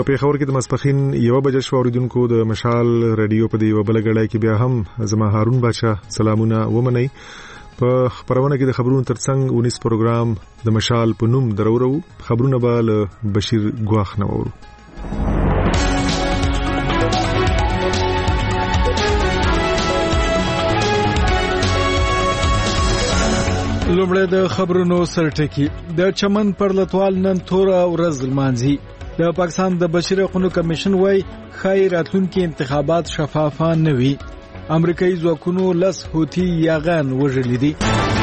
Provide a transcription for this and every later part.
په پیښور کې د ماسپخین 1 بجې شو. اوریدونکو د مشال رادیو په دی وبله غړای کې بیا هم زما هارون بادشاہ سلامونه ومني. په خبرونه کې د خبرونو ترڅنګ 19 پروګرام د مشال په نوم درورو خبرونه به له بشیر ګواخ نه وورو. لومړی د خبرونو سرټکی. د چمن پر لټوال نن تور ورځ لمانځي. د پاکستان د بشري حقوقو کمیشن وايي خای راتلونکي انتخابات شفاف نه وي. امریکایي ځواکونو لس هوتی یاغان وژلي دي.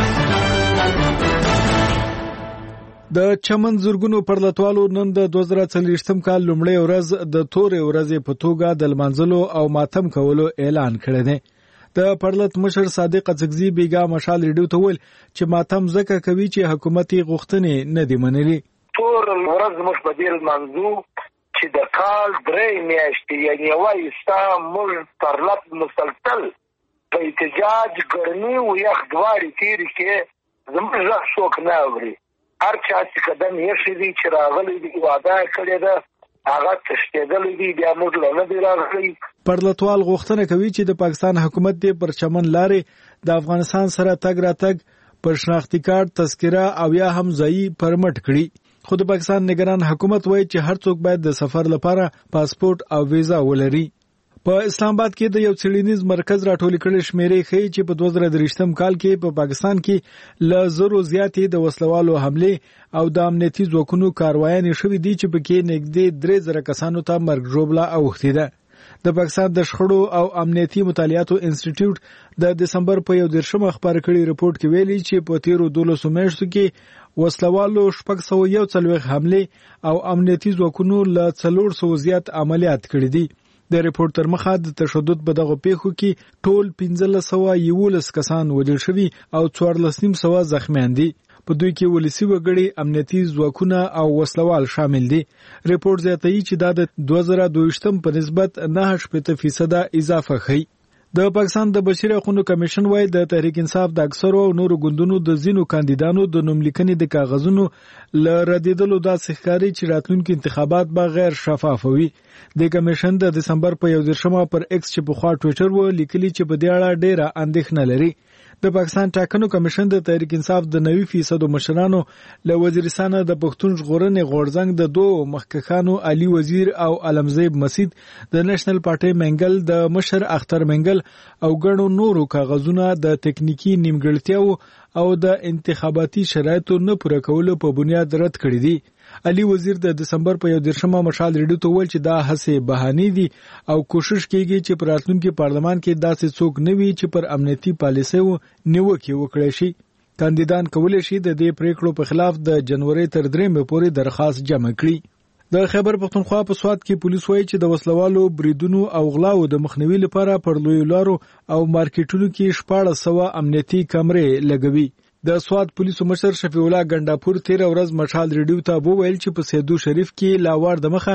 د چمن زورګونو پر لټوالو نن د 2040م کال لومړی ورځ د تورې ورځې په توګه د لمانځلو او ماتم کولو اعلان کړی دی. د پرلط مشر صادق اڅکزي بیګا مشال ریډیو ته ویل چې ماتم زکه کوي چې حکومتي غوښتنې نه دی منلي. تور ورځ مش بدیل منځو چې د کال درې میاشتې یعنی وایي ستا موږ پرلط مسلسل په احتجاج ګرمي او یخ دواري تیری کې زموږ څوک نه اوري. هر چا چې قدم یې شي چې راغلي دی وعده کړی ده هغه تشکیدل دي بیا موږ نه دی راغلي. پرلطوال غوښتنه کوي چې د پاکستان حکومت دې پر چمن لارې د افغانستان سره تګ راتګ پر شناختی کارت تذکره او یا هم ځایي پرمټ کړي. خو د پاکستان نگران حکومت وایي چې هر څوک باید د سفر لپاره پاسپورت او ویزا ولري. په اسلام آباد کې د یو څېړنیز مرکز راټول کړي شمیرې ښیي چې په 2023م کال کې په پاکستان کې له زرو زیاتې د وسلوالو حمله او د امنیتي ځواکونو کاروایانې شوې دي چې پکې نږدې 3000 کسانو ته مرګ ژوبله اوښتې ده. د پاکستان د شخړو او امنیتي مطالعاتو انسټیټیوټ د دسمبر په 11 خبر کړي رپورت کې ویلي چې په تیرو 12 میاشتو کې وسلوالو 641 حمله او امنیتي ځواکونو له 400 زیات عملیات کړي دي. د ریپورت تر مخه د تشدد په دغه پیښو کې ټول 1511 کسان وژل شوي او 1400 زخمیان دي. په دوی کې ولسی وګړي امنیتي ځواکونه او وسلوال شامل دي. ریپورت زیاتوي چې دا د 2022م په نسبت 9% اضافه ښیي. د پاکستان د بشري حقوقو کمیشن وايي د تحریک انصاف د اکثرو نورو ګوندونو د زینو کاندیدانو د نوملیکنې د کاغذونو ل ردیدلو داسې ښکاري چې راتلونکي انتخابات به غیر شفاف وي. د کمیشن د دسمبر په 11 پر ایکس چې په خوا ټوئیټر و لیکلي چې په دې اړه ډېره اندېښنه لري. د پاکستان ټاکنو کمیشن د تحریک انصاف د 90% مشرانو له وزیرستان د پښتون ژغورنې غورځنګ د دوه مخکښانو علي وزیر او علمزیب مسید د نېشنل پارټي منګل د مشر اختر منګل او ګڼو نورو کاغذونه د تکنیکی نیمګړتیاو او د انتخاباتي شرایطو نه پوره کولو په بنیاد رد کړی دي. علي وزیر د دسمبر په 11 مشال ریډیو ته ویل چې دا هڅې بهانې دي او کوشش کیږي چې پر راتلونکي پارلمان کې داسې څوک نه وي چې پر امنیتي پالیسیو نیوکه وکړي شي. کاندیدان کولی شي د دې پریکړو په خلاف د جنوري تر 3 پورې درخواست جمع کړي. د خیبر پختونخوا په سواد کې پولیس وایي چې د وسلوالو بریدونو او غلاو د مخنیوي لپاره پر لوی لارو او مارکیټونو کې 1400 امنیتي کمرې لګوي. د سواد پولیسو مشر شفیع الله ګنداپور 13 ورځ مشال ریډیو ته وویل چې په سیدو شریف کې لاوار د مخه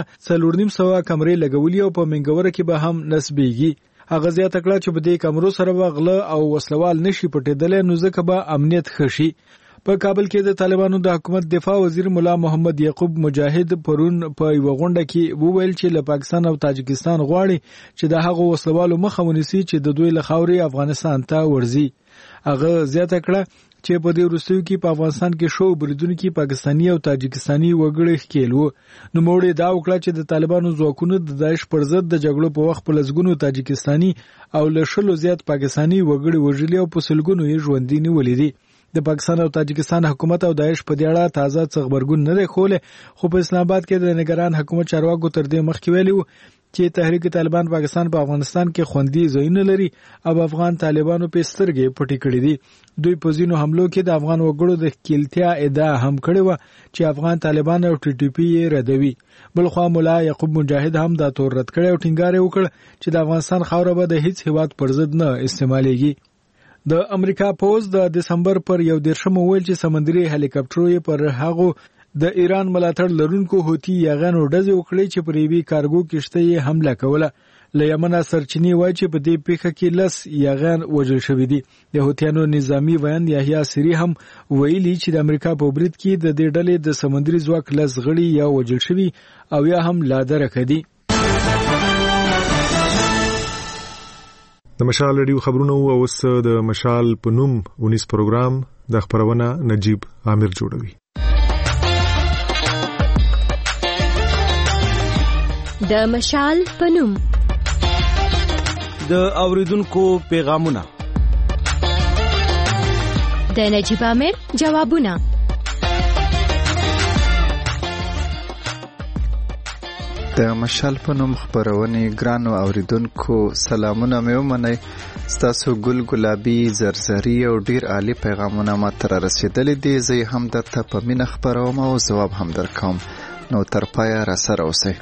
4.5 کمرې لګولې او په منګوره کې به هم نسبېږي. هغه زیاته کړه چې په دې کمرو سره غله او وسلوال نشي پټېدل نو ځکه به امنیت خشي. په کابل کې د طالبانو د حکومت دفاع وزیر مولا محمد یعقوب مجاهد پرون په یو غونډه کې وویل چې له پاکستان او تاجکستان غواړي چې د هغو وسلوالو مخه ونیسي چې د دوی له خاورې افغانستان ته ورځي. هغه زیاته کړه چې په دې وروستیو کې په افغانستان کې شو بریدونکو کې پاکستاني او تاجکستاني وګړي ښکېل وو. نو موږ دا وکړه چې د طالبانو ځواکونو د داعش پر ضد د جګړو په وخت په لسګونو تاجکستاني او له شلو زیات پاکستاني وګړي وژلي او په سلګونو یې ژوندي نیولې دي. د پاکستان او تاجکستان حکومت او داعش په دې اړه تازه خبرګون نه دی خوله، خو په اسلام آباد کې د نگران حکومت چارواکو تر دې مخکې ویلي وو چې تحریک طالبان پاکستان په افغانستان کې خوندي ځایونه لري او افغان طالبانو په سترګې پټې کړې دي. دوی په ځینو حملو کې د افغان وګړو د کلتیا ادعا هم کړې و چې افغان طالبان او ټي ټي پی یې ردوي. بلخوا مولا یعقوب مجاهد هم دا تور رد کړی او ټینګار وکړ چې د افغانستان خاوره به د هیڅ هیواد پر ضد نه استعمالېږي. د امریکا پوز د دسمبر پر 11 ویل چې سمندري هلیکاپټرو پر هغو د ایران ملاتړ لرونکو هوتی یاغانو ډزې وکړې چې پر یوې کارګو کشته یې حمله کوله. له یمن سرچینی وایي چې په دې پیښه کې 10 یاغیان وژل شوي دي. د حوثیانو نظامی ویاند یحیی سری هم ویلي چې د امریکا په برید کې د دې ډلې د سمندري ځواک 10 غړي یا وژل شوي او یا هم لا درکه دي. د مشال رادیو خبرونه او اوس د مشال په نوم ونیس پروګرام د خبرونه نجیب عامر جوړوي. د مشال په نوم د اوریدونکو پیغامونه، د نجیب عامر جوابونه. د مشال په نوم خبرونه ګرانو اوریدونکو سلامونه مې ومنئ. ستاسو ګل ګلابي زرزري او ډیر عالی پیغامونه ما تر رسیدلې دي. زه هم درته په مینه خبروم او جواب هم درکوم، نو تر پایه را سره اوسئ.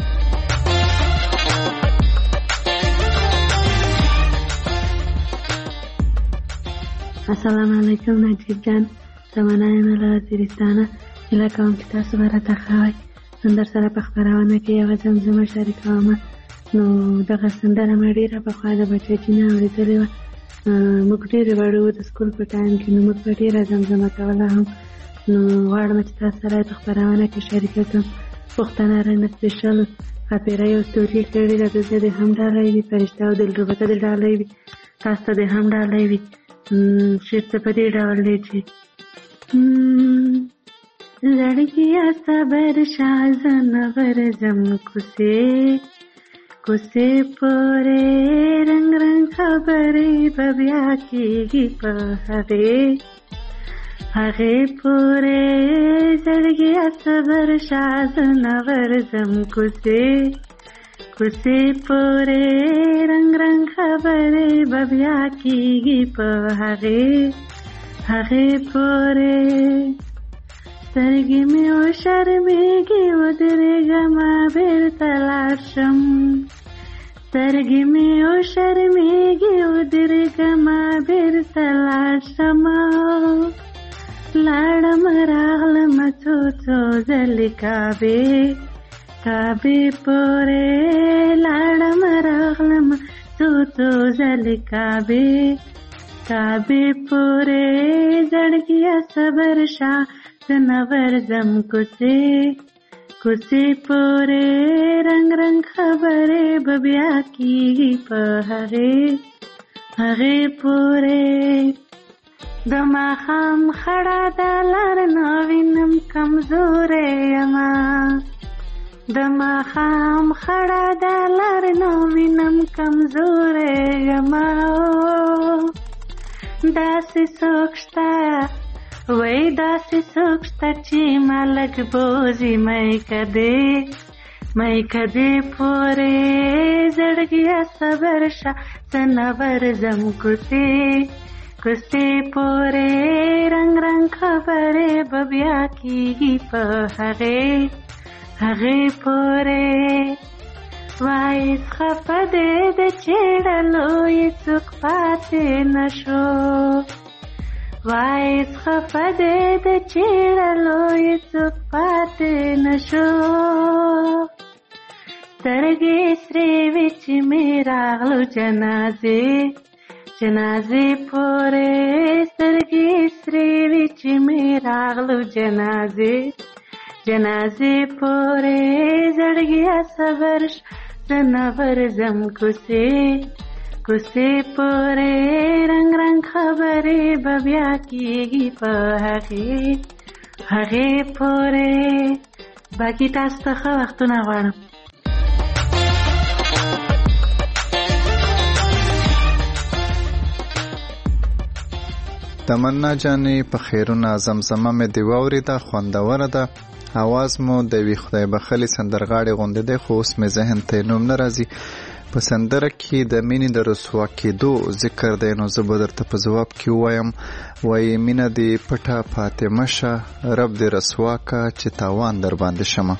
السلام علیکم نجیب جان، زمانه یم له وزیرستانه. هیله کوم چې تاسو به راته ښه وای. نن در سره په خپرونه کې یوه زمزمه شریکوم. نو دغه سندره مې ډېره پخوا د بچاچي نه اورېدلې وه. موږ ډېرې وړو د سکول په ټایم کې، نو موږ به ډېره زمزمه کوله هم. نو غواړم چې تاسو سره په خپرونه کې شریکه کړم. پښتانه رنګ سپیشل ښاپیرۍ او ستوري کړې ده، دلته دې هم ډالۍ وي، فرشته او دلربته دې ډالۍ وي، تاسو ته دې هم ډالۍ وي. شعر څه په دې ډول دی چې زړګیا صبر شاه زنه ورځم کوسې پورې رنگ رنگ خبرې به بیا کېږي په هغې پورې زړګیا صبر شاه زنه ورځم کوسې پورې رنگ رنگ خبرې به بیا کېږي په هغې پورې سترګې مې وشرمېږي ودرېږمه بېرته لاړ شم، سترګې مې وشرمېږي ودرېږمه بېرته لاړ شم. لاړم راغلمه څو ځلې کعبې پورې، لاړم راغلمه څو ځلې کعبې پورې زړګیا صبر شاه زنه ورځم کوسې پورې رنگ رنگ خبرې به بیا کېږي په هغې پورې. د ماښام خړه د لار نه وینم کمزورې یمه، د ماښام خړه د لار نه وینم کمزورې یمه. داسې څوک شته وای داسې څوک شته چې ملک بوزي مې کدې پورې زړګیا صبر شه زنه ورځم کوسې پورې رنگ رنگ خبرې به بیا کېږي په هغې پورې. وایس خفه دې د چېړلو یې څوک پاتې نشو، وایس خفه دې د چېړلو یې څوک پاتې نشو. سترګې سرې وې چې مې راغلو جنازې پورې، سترګې سرې وې چې مې راغلو جنازې پورې زړګیا صبر زنه ورځم کوسې پورې رنگ رنگ خبرې به بیا کېږي په هغې پورې. باقي تاسو ته ښه وختونه غواړم. تمنا جانې په خیرونه زمزمه مې دی واورېده، خوندوره ده. اواز مو د وی خدای بخلي سندرغاړي غوندې دی، خو اوس مې ذهن ته نوم نه راځي. په سندره کې د مینې د رسوا کېدو ذکر دی، نو زه به درته په ځواب کې ووایم وایي مینه دې پټه فاطمه شه، رب دې رسوا کا چې تاوان در باندې شمه.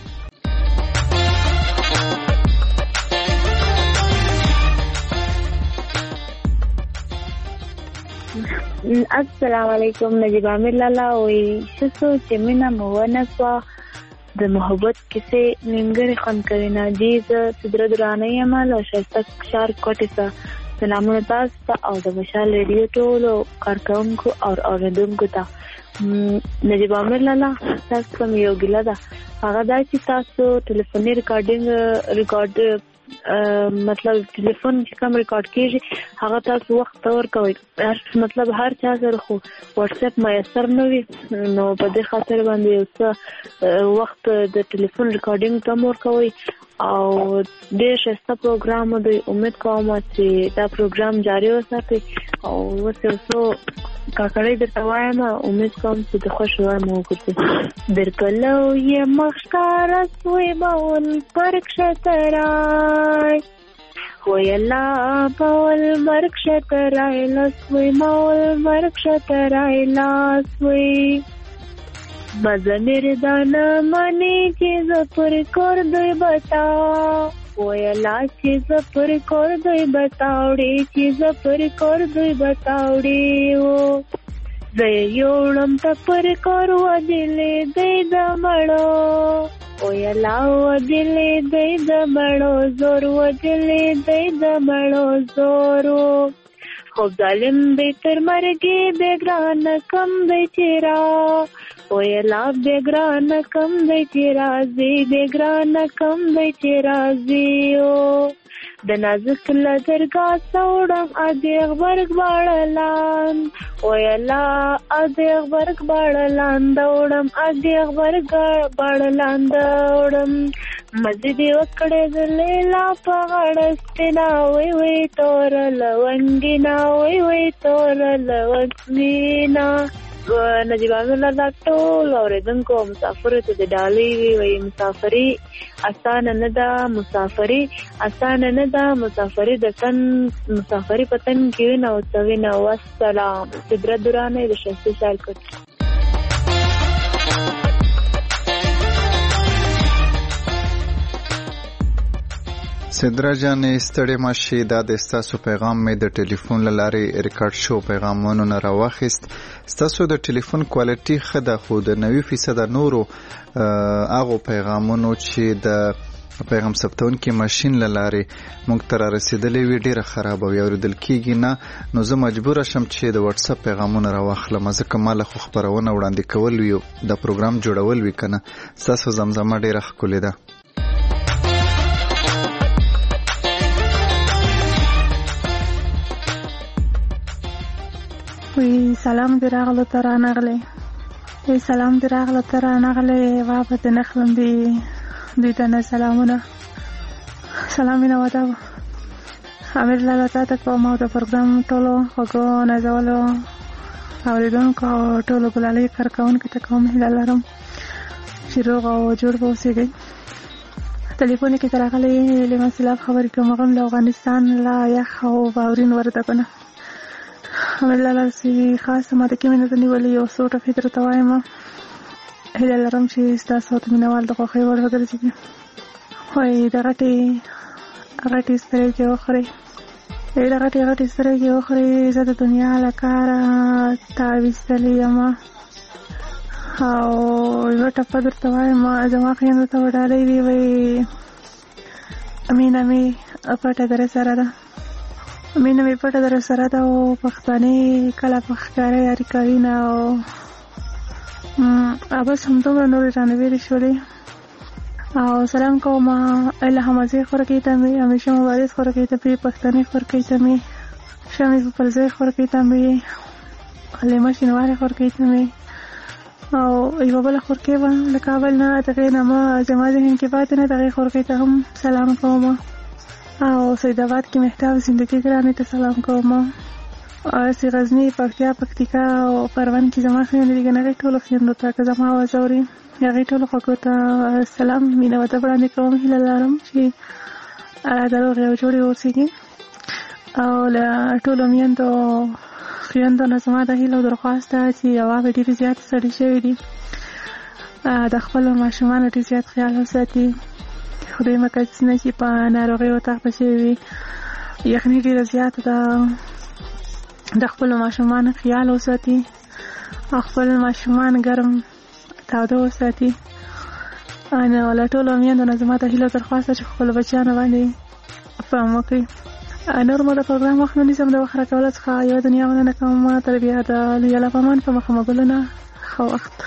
السلام علیکم. نجیب عامر لالا وی شسو چې مینه مو ونه سوه د محبت کیسې نیمګړې خوند کوي. ناجي زه سدره درانه یم له ښایسته ښار کوټې څخه. سلامونه تاسو ته او د مشال ریډیو ټولو کارکوونکو او اورېدونکو ته. نجیب عامر لالا تاسو ته یو ګیله ده، هغه دا چې تاسو ټلیفوني ریکارډ مطلب ټلیفون چې کوم ریکارډ کیږي هغه تاسو وخت ورکوئ. مطلب هر چا سره خو واتس اپ میسر نه وي، نو په دې خاطر باندې یو څه وخت د ټلیفون ریکارډینګ ته ورکوئ او ډېر ښایسته پروګرام دی. امید کوم چې دا پروګرام جاری وساتئ او اوس یو څو کاکړۍ درته وایم، امید کوم چې د خوښ وړ مو وګرځي. در پلو یې مخ ښکاره سوی بول پر کښته رای، ویلا بول مرګ کښته رایله سوی مول مرګ کښته رایله سوی. مزمیر دانه منی چې زه پر کور دوی بتاو، ویلا چې زه پر کور دوی بتاوړې چې زه پر کور دوی بتاوړې وو. زه یوړم ته پر کور ودلې دی د مړو، ویلا ودلې دی د مړو زور، ودلې دی د مړو زور. خوب ظالم دی تر مرګې بېګرانه کم دی چې را، ویلا بېګرانه کم دی چې راځي، بېګرانه کم دی چې راځي. د نازک له درګاه سوړم ادې غبرګ باړلان، ویلا ادې غبرګ باړلان دوړم، ادې غبرګ باړلان دوړم. مزې دې وکړې د لیلا په غاړه سپینه، وی وی تور لونګینه، وی وی تور لونګینه. نجیب عامر لالا ټول اورېدونکو مسافرو ته د ډالۍ وی مسافري اسانه نه ده، مسافري اسانه نه ده، مسافري د تن مسافري په تن کې وینه او څه وینه. والسلام. سدره درانه د ښایسته ښار کوټې. سدره جانې ستړې ماشي، دا د ستاسو پیغام مې د ټلیفون له لارې ریکارډ شو پیغامونو نه راواخیست. ستاسو د ټلیفون کوالټي ښه ده، خو د 90% نورو هغو پیغامونو چې د پیغام ثبتونکي ماشین له لارې موږ ته رارسېدلې وي ډېره خرابه وي، اورېدل کېږي نه. نو زه مجبوره شم چې د واتساپ پیغامونه راواخلم، ځکه ما له خو خپرونه وړاندې کول وي، د پروګرام جوړول وي که نه. ستاسو زمزمه ډېره ښکلې ده. وی سلام دی راغلو ته رانغلی، وی سلام دی راغلو ته رانغلی، وابه د نخلم دوی ته نه سلامونه. سلام مینه وته امیر لالا تا ته کوم او د پروګرام ټولو خوږو نازولو اورېدونکو او ټولو ګلالۍ کارکوونکو ته کوم هیله لرم چې روغ او جوړ به اوسېږئ. ټلیفون کې ته راغلی لیما سیلاب خبرې کوم غم له افغانستان له یخ او واورین وردګونه. امیر لالا سي خاصه ماته کې مینه ته نیولې یو څو ټکي درته وایم، هیله لرم چې ستاسو ته مینوال د خوښۍ وړ وګرځي. وایي د غټې سترګې وخورئ، د غټې سترګې وخورئ، زه د دنیا له کاره تاویستلې یم او یوه ټپه درته وایم. زما خویندو ته وډالۍ وي، وایي مینه مې پټه در سره ده، مینه مې پټه در سره ده او پښتانې کله په ښکاره یاري کوي نه. او بس همدومره نورې رانه ویلې شولې. او سلام کوم الهه مزې خورکۍ ته مې، همیشه مبارز خورکۍ ته مې، پښتنې خورکۍ ته مې، شمې پلزۍ خورکۍ ته مې، لیمه شینوارې خورکۍ ته مې، او یوه بله خورکۍ وه له کابل نه، د هغې نامه زما ذهن کې پاتې نه، د هغې خورکۍ ته هم سلام کوم. او سید آباد کې مهتاب زندګي ګرانې ته سلام کوم. سی غزني، پکتیا، پکتیکا او پروان کې زما خویندې دي، هغې ټولو خویندو ته که زما اواز اوري هغې ټولو خوږو ته سلام مینه ورته وړاندې کوم. هیله لرم چې د روغې او جوړې اوسېږي. او له ټولو میندو خویندو نه زما د هیله او درخواست ده چې هوا به ډېرې زیاتې سړې شوې دي، د خپلو ماشومانو ډېر زیات خیال وساتي. خدای مکسنه چې په ناروغیو تخته شوي وي، یخني ډېره زیاته ده، د خپلو ماشومانو خیال وساتي او خپل ماشومان ګرم تاوده وساتي. انا ولا ټول میندو نه زما ته هیله درخواست چې خپل بچیانو باندې پام وکړي. نور مو د پروګرام وخت نه نيسم د وخت راکول څخه یو دنیا ونه کوم تر بیا د لیلا پامان په مخه مګلونه خو وخت.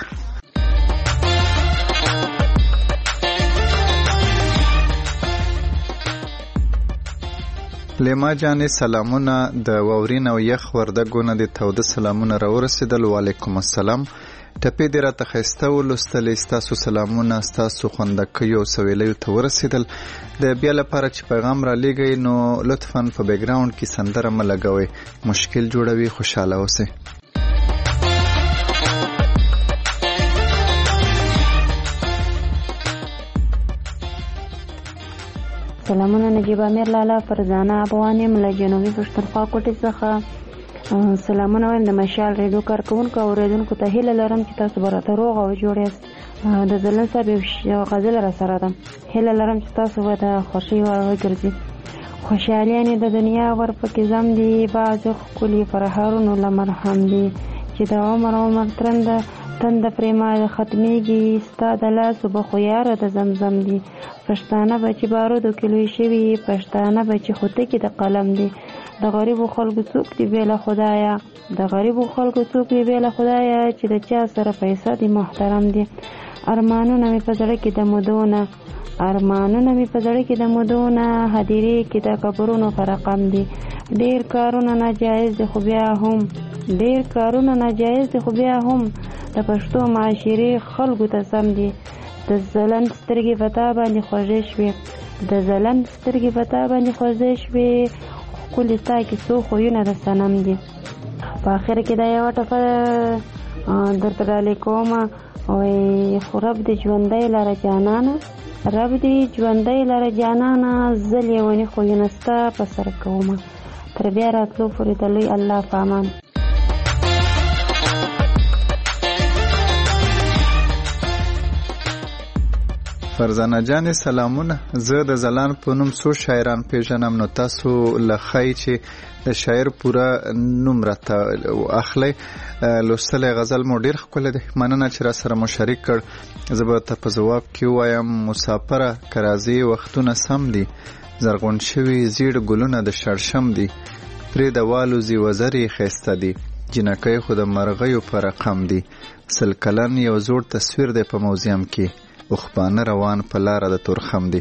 لیما جانې سلامونه د واورین او یخ وردګونه د توده سلامونه راورسېدل. وعلیکم السلام. ټپې دې راته ښایسته ولوستلې. ستاسو سلامونه ستاسو خوندکیو او سویلیو ته ورسېدل. د بیا لپاره چې پیغام را لیږئ نو لطفاً په بیکګراوند کې سندره مه لګوئ، مشکل جوړوي. خوشحاله اوسئ. سلامونه نجیب امیر لالا فرزانه افغان یم له جنوبي پښتونخوا کوټې څخه. سلامونه وایم د مشال ریډیو کارکوونکو او اورېدونکو ته هیله لرم چې تاسو به راته روغ او جوړ یاست. د ځلن صاحب یو غزل را سره ده. هیله لرم چې تاسو به د خوښۍ وړ وګرځئ. خوشحالیانې د دنیا ورپکې زم دي، بعضې ښکلي فرهارونو له مرهم دي چې د عمر تنده پرېما ختمېږي. ستا د لاسو به خو یاره د زمزم دي. پښتانه به چې بارودو کې لوی شوي، پښتانه به چې خوتکې د قلم دي. د غریبو خلکو څوک دی بې له خدایه، د غریبو خلکو څوک دی بې له خدایه چې د چا سره پیسه دي محترم دي. ارمانونه مې په زړه کې د مودونه، ارمانونه مې په زړه کې د مودونه، هدیرې کې د قبرونو په رقم دي. ډېر کارونه ناجایز دي خو بیا هم، ډېر کارونه ناجایز دي خو بیا هم د پښتو معاشرې خلکو ته سم دي. د ځلند سترګې په تا باندې خوږې شوې، د ځلند سترګې په تا باندې خوږې شوې، ښکلي ستا کې څو خویونه د صنم دي. په آخر کې دا یوه ټپه درته ډالۍ کومه، وایي خو رب دې ژوندی لره جانانه، رب دې ژوندی لره جانانه، زه لیوني خویونه ستا په سر کومه. تر بیا راتلو پورې د لوی الله په امان. فرزانه جانې سلامونه. زه د ځلان په نوم څو شاعران پیژنم، نو تاسو له ښایي چې د شاعر پوره نوم راته اخلی. لوستلی غزل مو ډېر ښکلی دی. مننه چې را سره مو شریک کړ. زه به ته په ځواب کې ووایم مسافره که راځې وختونه سم دي، زرغون شوي زیړ ګلونه د شړشم دي، پرې د والوزي وزرې ښایسته دي، جنکۍ خو د مرغیو په رقم دي، سل کلن یو زوړ تصویر دی په موزیم کې، اوخبانه روان په لاره د تورخم دی.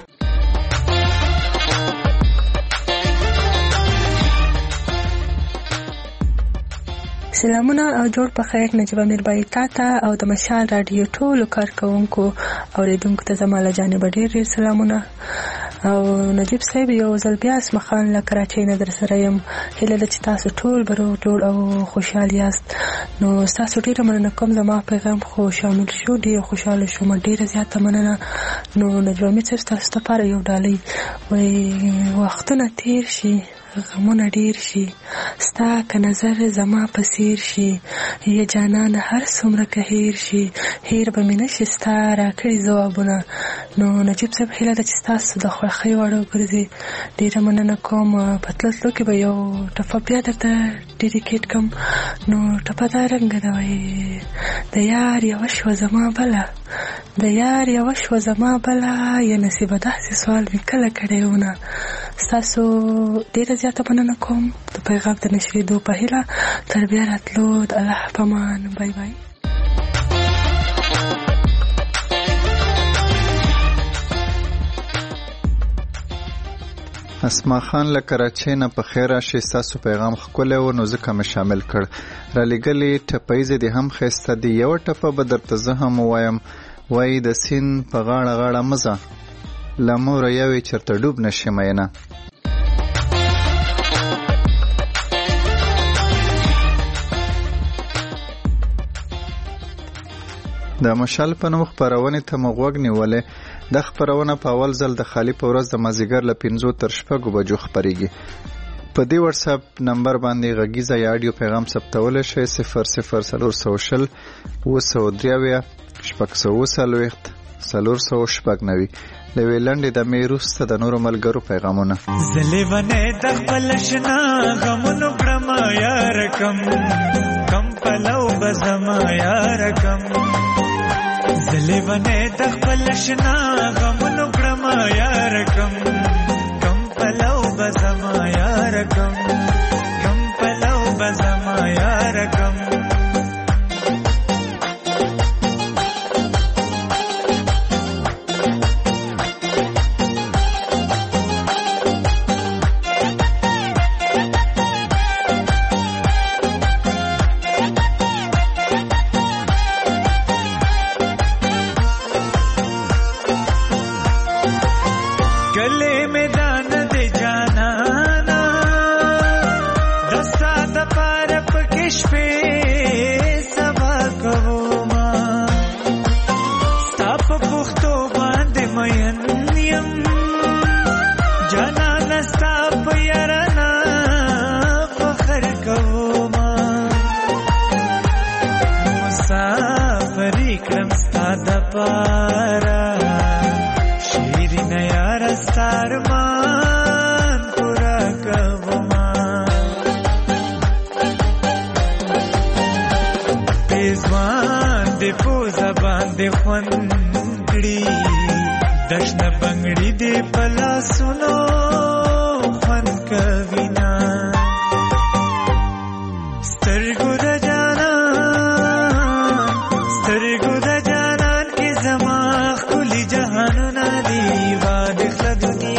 سلامونه او جوړ په خیر. نجیب امیر بای تا ته او د مشال رادیو ټولو کارکوونکو اوریدونکو ته زما له جانبه ډېر ډېر سلامونه. او نجیب صاحب یو ځل بیا اسمخان له کراچۍ نه در سره یم. هیله ده چې تاسو ټول به روغ جوړ او خوشحال یاست. نو ستاسو ډېره مننه کوم، زما پیغام خو شامل شو، ډېر خوشحاله شوم، ډېره زیاته مننه. نو نجیب امیر صاحب ستاسو لپاره یو ډالۍ، وایي وختونه تیر شي غمونه ډیر شي، ستا که نظر زما په څیر شي، یا جانان هر څومره که هیر شي، هیر به مې نشي ستا راکړي ځوابونه. نو نجیب صاحب هیله ده چې ستاسو د خوښۍ وړ وګرځي. ډېره مننه کوم. په تلو تلو کې به یو ټپه بیا درته ډیډیکیټ کړم. نو ټپه دا رنګه ده، وایي د یار یوه شوه زما بله، د یار یوه شوه زما بله، یا نصیبه داسې سوال مې کله کړی ونه. ستاسو ډېره زیاته مننه کوم د پیغام د نشریدو په هیله. تر بیا راتلو د الله په امان. بای بای. اسما خان له کراچۍ نه په خیر راشي. ستاسو پیغام ښکلی و نو ځکه مې شامل کړ. رالیږلې ټپیزې دې هم ښایسته دي. یوه ټپه به درته زه هم ووایم. وایي د سیند په غاړه غاړه مزه، له موره یوې چېرته ډوب نشي مینه. د مشال په نوم خپرونې ته مو غوږ نیولی. دا خپرونه په اول ځل د خالي په ورځ د مازدیګر له 5 تر 6 بجو خپریږي. په دې واتساپ نمبر باندې غږیزه یا اډیو پیغام ثبتولی شئ 00420 903 640 499. د وی لنډې د مې وروسته د نورو ملګرو پیغامونه. زلیونې د خپل شنا غمونو کړم یار کم پلو بزما یار کم، لیونه د خپل شنا غمونو کړم یار کم پلو بزما یار کم پلو بزما یار کم दक्षिण बंगड़ी दे पला सुनो फन कविना स्तरगु द जानान के जमा खुली जहानो ना दी वादिखला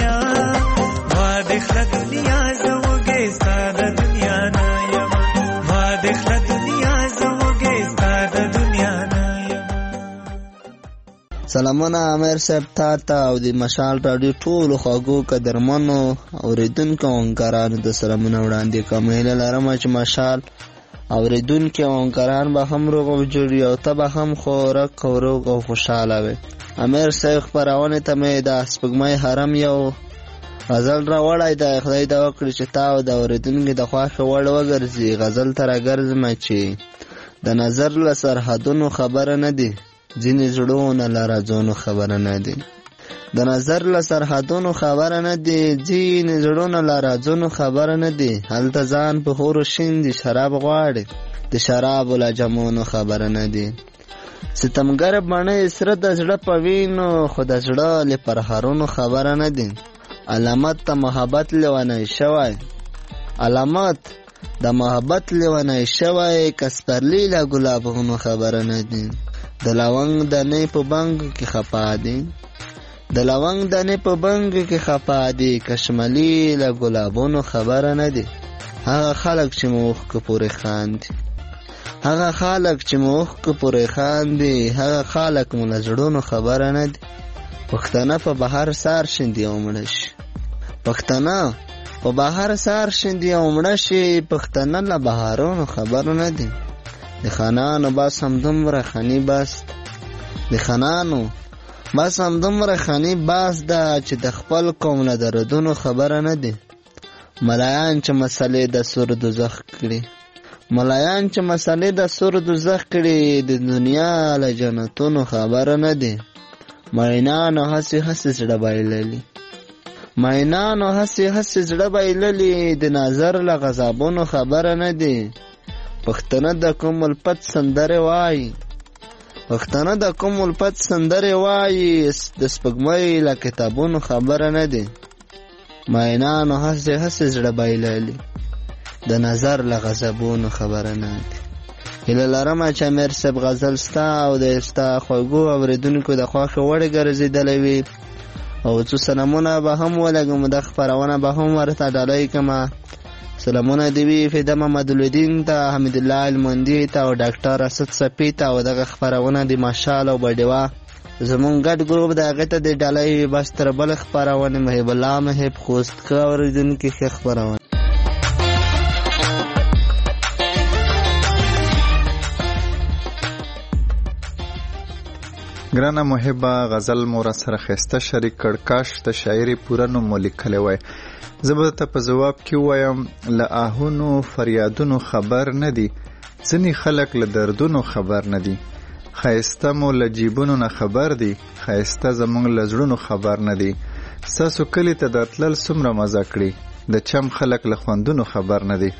दुनिया जमोगे सादा दुनिया ना यमा वादिखला दुनिया जमोगे सादा दुनिया ना سلامونه امیر صاحب ته او د مشال رادیو ټول خواږو قدرمنو اوریدونکو اونکارانو د سلامونه وړاندې کوم. هیله لرم چې مشال اوریدونکو اونکاران به هم روغ او جوړ او ته به هم خوراک او خوشاله وي. امیر صاحب خبرونه ته مې د سپګمای حرم یو غزل راوړای د خدای دا وکړي چې تا او د اوریدونکو د خواخه وړ وګرځي. غزل تر ګرځم چې د نظر له سرحدونو خبره نه دی ځینې زړونه له رازونو خبره نه دي. د نظر له سرحدونو خبره نه دي ځینې زړونه له رازونو خبره نه دي. هلته ځان په خورو شین دي شراب غواړي د شرابو له جامونو خبره نه دي. ستمګر باندې سره د زړه په وینو خو د زړه له پرهارونو خبره نه دي. علامت ته محبت لیونی شوی علامت د محبت لیونی شوی کسپرلی له ګلابونو خبره نه دي. د لونګ دانې په بنګ کې خپا دي د لونګ دانې په بنګ کې خپا دي کشملی له ګلابونو خبره نه دي. هغه خلک چې موخ کو پورې خاندي هغه خلک چې موخ کو پورې خاندي هغه خلک مون زړونو خبره نه دي. پښتنه په بهر سار شندي او مړ شي پښتنه په بهر سار شندي او مړ شي پښتنه له بهارونو خبره نه دي. د خانانو بس هم دومره خانی باست د خانانو بس هم دومره خانی باست ده چې د خپل قوم له دردونو خبره نه دي. ملایان چې مسلې د سور دوزخ کړي ملایان چې مسلې د سور دوزخ کړي د دنیا له جنتونو خبره نه دي. مینانو هسې هسې زړه بایللي مینانو هسې هسې زړه بایللي د نظر له غضبونو خبره نه دي. پښتنه د کوم الفت سندره وای پښتنه د کوم الفت سندره وای د سپګمۍ له کتابونو خبره نه دي. مینانو هسې هسې زړه بایللي د نظر له غضبونو خبره نه دي. هیله لرم چې امیر صاحب غزل ستا او د ستا خوږو اوریدونکو د خواښه وړ ګرځېدلی وي او څو سلامونه به هم ولګم د خپرونه به هم ورته ډالۍ کړم. سلامونه دی وی فیدا محمد الدین ته حمید الله المندی ته او ډاکټر اسد صفی ته او دغه خبرونه دی ماشال او بډوا زمون ګډ ګروپ د هغه ته د ډالۍ بس تر بل خبرونه محب الله محب خوست کا اوریدونکو ښه خبرونه. ګرانه محبه غزل مور سره خسته شریک کړکاش د شاعري پوره نو ملکله وای. زبر ته په جواب کې وایم له آهونو فریادونو خبر نه دي ځنی خلک له دردونو خبر نه دي. خایسته مو له جیبونو نه خبر دي خایسته زمونږ له زړونو خبر نه دي. ستاسو کلی ته درتلل څومره مزه کړي د چم خلک له خوندونو خبر نه دي.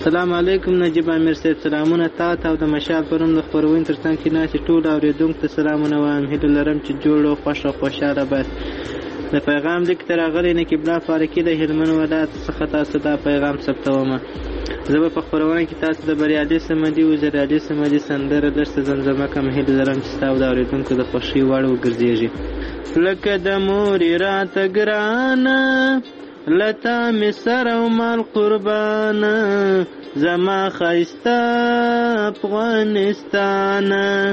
السلام علیکم نجیب امیر صاحب، سلامونه تا ته او د مشال په نوم د خپرونې تر څنګ کې ناستې ټولو اورېدونکو ته سلامونه وایم. هیله لرم چې جوړ او خوښ او خوشحاله باست. د پیغام لیک ته راغلی نقیب الله فاروقي د هلمند ولایت څخه تاسو دا پیغام ثبتومه. زه به په خپرونه کې تاسو د بریالي صمدي او زریالي صمدي سندره دشته زمزمه کوم. هیله لرم چې ستا او د اورېدونکو د خوښۍ وړ وګرځېږي. لکه د مورې راته ګرانه لتا می سر او مال قربانه زما ښایسته افغانستان.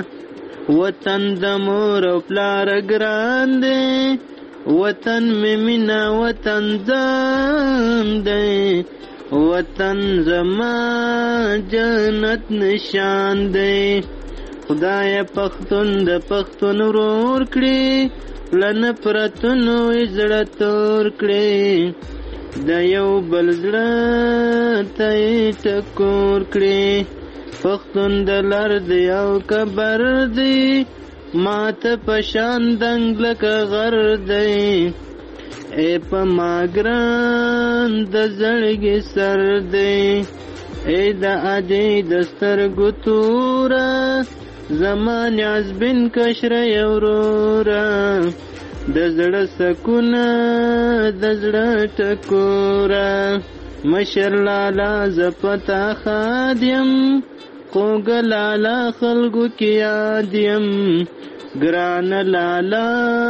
وطن د مور او پلار ګران دی، وطن می مینا وطن ځان دی، وطن زما جنت نشان دی. خدای پښتون د پښتون ورور کړي، لنه پرتونو زړه تور کړي، د یو بل زړه ته یې ټکور کړي. پښتون د لر دی او کبر دی، ماته په شان دنګ لکه غر دی. ای په ما ګران د زړګي سر دی، ای د ادې د سترګو توره زما نیاز بن کشره وروره. د زړه سکونه د زړه ټکوره، مشر لالا زه پتا ښاد یم، خوږ لالا خلکو کې یاد یم. ګرانه لالا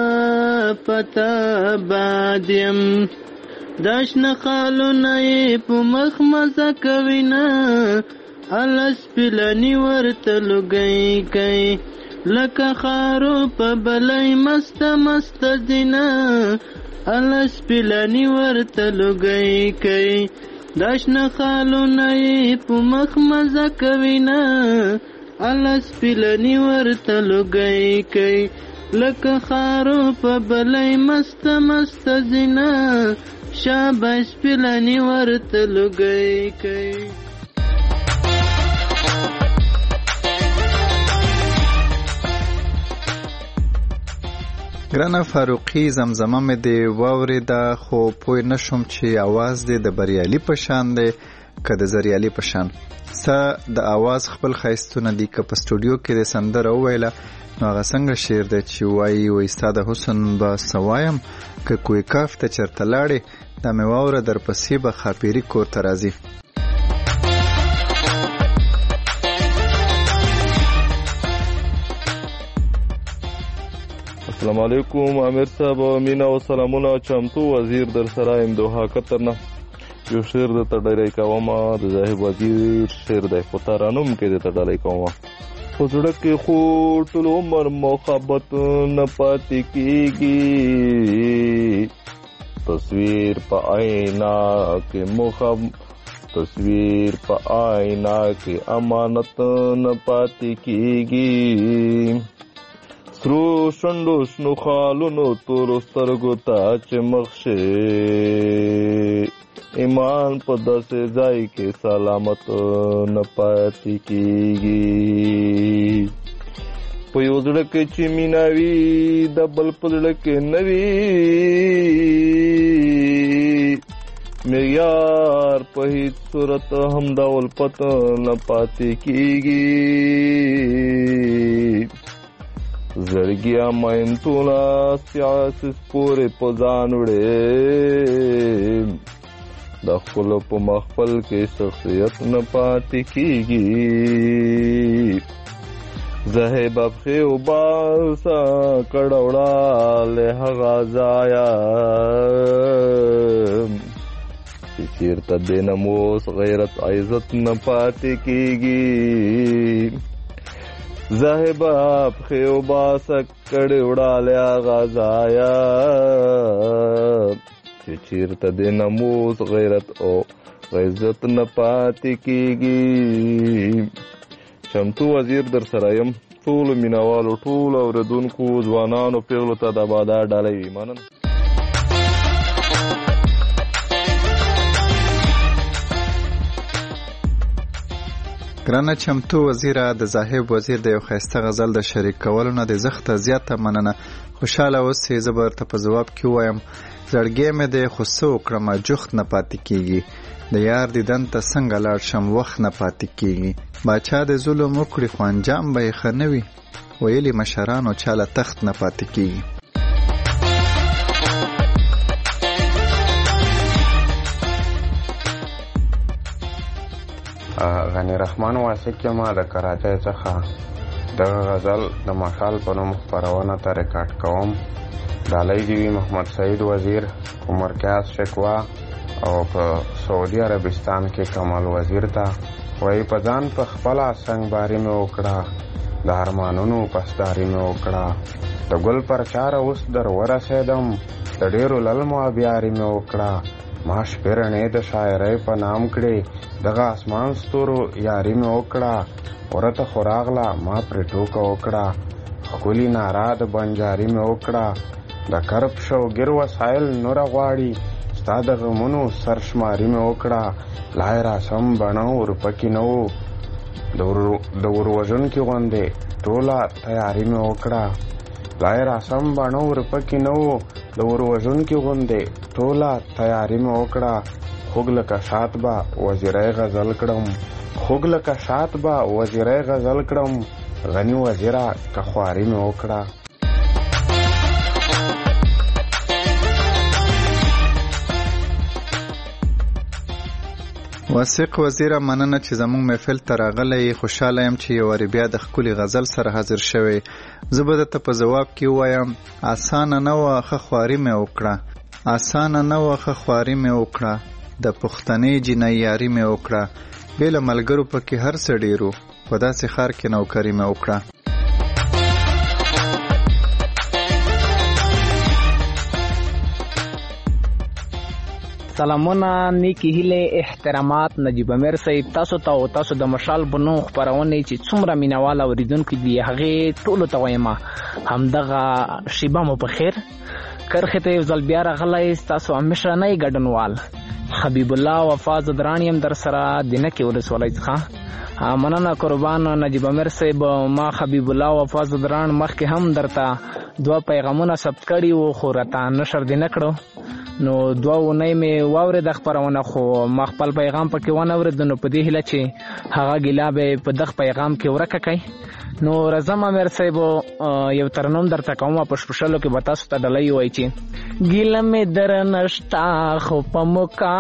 پتا باد یم، دا شنه خالونه یې په مخ مزه کوینه، الس پلنی ورته لګی کوي، لکه خارو په بلای مست مست زینه، الس پلنی ورته لګی کوي. دا شنه خالونه یې په مخ مزه کوینه، الس پلنی ورته لګی کوي، لکه خارو په بلای مست مست زینه، شاباش پلنی ورته لګی کوي. ګرانه فاروقي زمزمه مې دې واورېده، خو پوه نشم چې اواز دې د بریالي په شان دی که د زریالي په شان. ستا د اواز خپل ښایستونه دي، که په سټوډیو کې دې سندره وویله نو هغه څنګه شعر دی چې وایي ستا د حسن به څه وایم، که کوی کاف ته چېرته لاړې دا مې واوره درپسې به خاپیري کور ته راځي. السلام علیکم امیر صاحب، مینا او سلامونه. چمتو وزیر در سره ام دوحه قطر نه. یو شعر درته ډالۍ کومه، د زاهد وزیر شعر دی، خو ترانوم کې درته ډالۍ کومه. په زړه کې خو ټول عمر محبت نه پاتې کېږي، تصویر په آئینه کې امانت نه پاتې کېږي. سرو شونډو شنو خالونو تورو سترګو ته چې مخ شي، ایمان په داسې ځای کې سلامت نه پاتې کېږي. په یو زړه کې چې مینه وي د بل په زړه کې نه وي، معیار په هیڅ صورت هم ډول پته نه پاتې کېږي. زړګیا مین ټوله سیاسس پورې په ځان وړې، د خپلو په مخفل کې شخصیت نه پاتې کېږي. زهیب افخې او باسه کړه وړاله هغه ځایه، چې چېرته د ناموس غیرت عزت نه پاتې کېږي. زاهبا پخې او باسه کړې وړاله هغه ځایه، چې چېرته د ناموس غیرت او عزت نه پاتې کېږي. چمتو وزیر در سره یم. ټولو مینوالو، ټولو اورېدونکو ځوانانو پیغلو ته د بادا ډالۍ وي. مننه. ګرانه چمتو وزیره، د زاهب وزیر د یو ښایسته غزل د شریک کولو نه د زښته زیاته مننه. خوشحاله اوسې. زه به ورته په ځواب کې ووایم زړګی مې دی خو څه وکړم جخت نه پاتې کیږي د یار دیدن ته څنګه لاړ شم وخت نه پاتې کیږي باچا د ظلم وکړي خو انجام به یې ښه نه وي ویلي مشرانو چاله تخت نه پاتې کیږي غنی رحمان واسق یم د کراچۍ څخه دغه غزل د مشال په نوم خپرونه ته ریکارډ کوم ډالۍ دې وي محمد سعید وزیر عمر کیاس شکوا او په سعودي عربستان کې کمال وزیر ته وایي په ځان په خپله سنګباري مې وکړه د ارمانونو پسداري مې وکړه د ګل پر چاره اوس در ورسېدم د ډېرو للمو ابیاري مې وکړه ما شپېرنې د شاعرۍ په نام کړې دغه اسمان ستورو یاري مې وکړه ورته خو راغله ما پرې ټوکه وکړه ښکلي ناره د بنجاري مې وکړه د کرب شوګیر وسایل نوره غواړي ستا د غمونو سرشماري مې وکړه لا یې راسم بڼه ورپکې نه و د وروژونکي غوندې ټوله تیاري مې وکړه لا یې راسم بڼه ورپکې نه و د وروژونکي غوندې ټوله تیاري مې وکړه خوږ لکه شات به وزیری غزل کړم خوږ لکه شات به وزیری غزل کړم غني وزیره که خواري مې وکړه واسق وزیره مننه چې زموږ محفل ته راغلی خوشحاله یم چې یو وارې بیا د ښکلي غزل سره حاضر شوی زه به درته په ځواب کې ووایم اسانه نه وه ښه خواري مې وکړه اسانه نه وه ښه خواري مې وکړه د پښتنې جینۍ یاري مې وکړه بې له ملګرو پکې هر څه ډېرو په داسې ښار کې نوکري مې وکړه سلامونه نیکی هیله احترامات نجیب امیر صاحب تاسو ته او تاسو د مشال بنو خبرونه چې څومره مینوال اوریدونکو دي هغه ټولو ته وایم همدغه شیبه مو په خیر کرخه ته ځل بیا راغلی تاسو همیشه نه ګډنوال حبیب الله وفاز درانیم در سره دینه کې ولسوالۍ څخه مننه قربان نجیب امیر صاحب ما حبیب الله وفاز دران مخکې هم درته 2 پیغامونه ثبت کړي وو خو راته نشر دې نه کړو نو 2 اونۍ مې واورېد خپرونه خو ما خپل پیغام پکې ونه اورېد نو په دې هیله چې هغه ګیله به په دغه پیغام کې ورکه کوي نو رضا امیر صاحب یو ترنم درته کوم په شپشلو کې به تاسو ته ډالۍ وایي چې ګیله مې در نشتا خو په موکا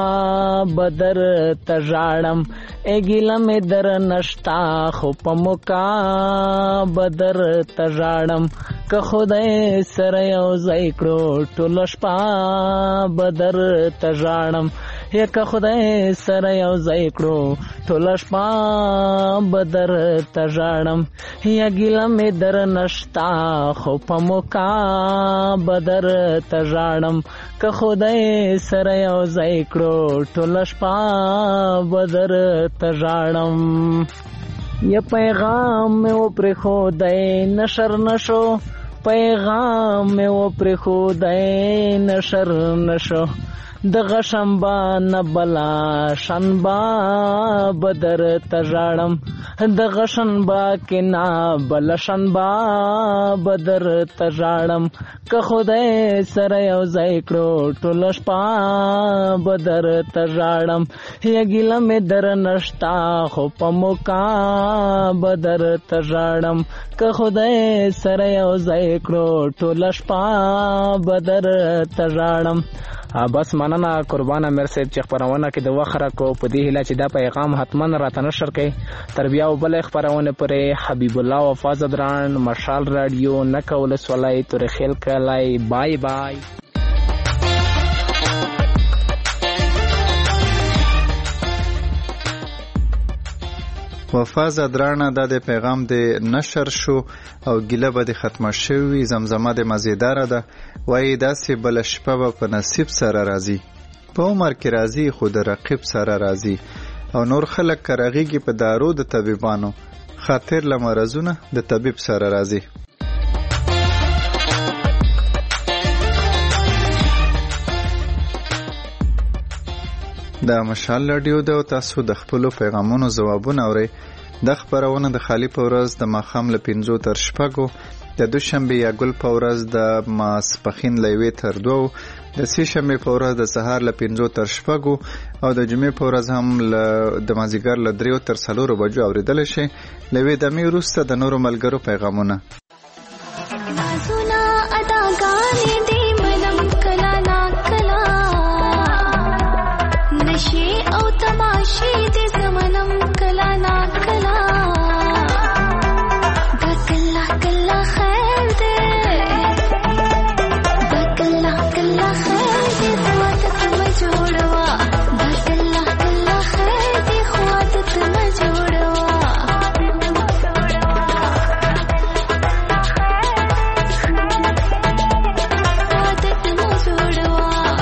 بدر ته ژاړم ګیله مې در نشتا خو په موکا بدر ته ژاړم که خدای سره یو ځای کړو ټوله شپه بدر ته ژاړم یا که خدای سره یو ځای کړو ټوله شپه بدر ته ژاړم یا ګیله مې در نشتا خو په موکا بدر ته ژاړم که خدای سره یو ځای کړو ټوله شپه بدر ته ژاړم یا پیغام مې وپرېښودی نشر نشو پیغام مې وپرېښودی نشر نشو دغه شنبه نه بله شنبه بدر ته ژاړم دغه شنبه کې نه بله شنبه بدر ته ژاړم که خدای سره یو ځای کړو ټوله شپه بدر ته ژاړم یا ګیله مې در نشتا خو په موکا بدر ته ژاړم که خدای سره یو ځای کړو ټوله شپه بدر ته ژاړم بس مننه قربان امیر صاحب چې خبرونه کې د وخت راکو په دې هیله چې دا پیغام حتما راته نشر کړي تر بیا بل خبرونه پرې حبیب الله وفاز دران مشال رادیو نکول سولای تر خیل کلای بای بای وفاز درانه د پیغام د نشر شو او ګیله به د ختمه شوی زمزمه د مزیدار ده وای داسې بل شپه په نصیب سره راځي په عمر کې راځي خو د رقیب سره راځي او نور خلک کرغیږي په دارو د طبيبانو خاطر لمرزونه د طبيب سره راځي دا مشال رادیو د تاسو د خپل پیغامونو ځوابونه اوري د خبرونه د خالی په ورځ د ماخام ل 5 تر 6 د دوشنبه یا ګل په ورځ د ماسپښین له 1 تر 2، د سې شنبه په ورځ د سهار له 5 تر 6 او د جمعې په ورځ هم د مازیګر له 3 تر 4 بجو اوریدل شي. لوي د می وروسته د نورو ملګرو پیغامونه. او تماشې دې زمنم کلا نا کلا دا کلا کلا خیر دې دا کلا کلا خیر دې خواتت ما جوړوا دا کلا کلا خیر دې خواتت ما جوړوا خواتت ما جوړوا.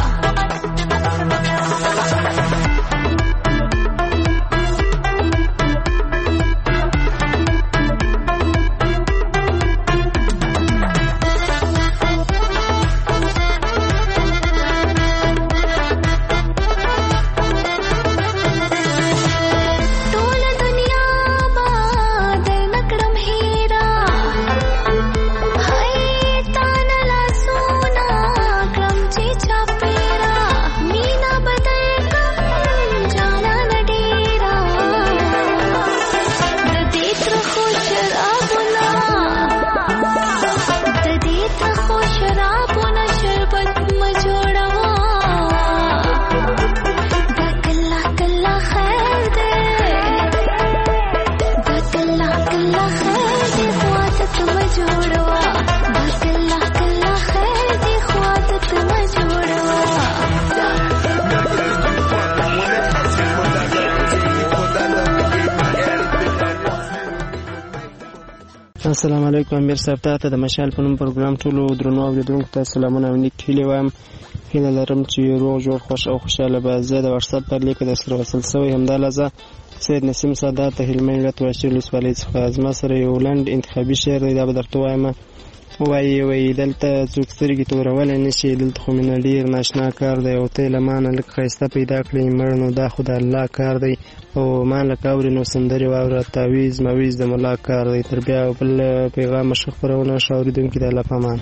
السلام علیکم. امیر صاحب ته د مشال په نوم پروګرام ټولو درنو اوریدونکو ته سلامونه او نیک هیلې وایم. هیله لرم چې روغ جوړ خوش او خوشاله به. زه د واتساپ پر لیک د سره وصل شوی همدا لزه سید نسیم سادات ته هلمند ولایت واشیر لسوالۍ څخه زما سره یو لنډ انتخابي شعر دی، دا به درته وایم. وایي دلته څوک سترګې تورولای نشي، دلته خو مینه ډېر ناشنا کار دی او ته له مانه لږ ښایسته پیدا کړې مړ نو دا خو د الله کار دی او ما لکه اورې نو سندرې واوره تعویز مویز د ملا کار دی. تر بیا بل پیغام ښه خپرونه ښه اورېدونکي د الله په امان.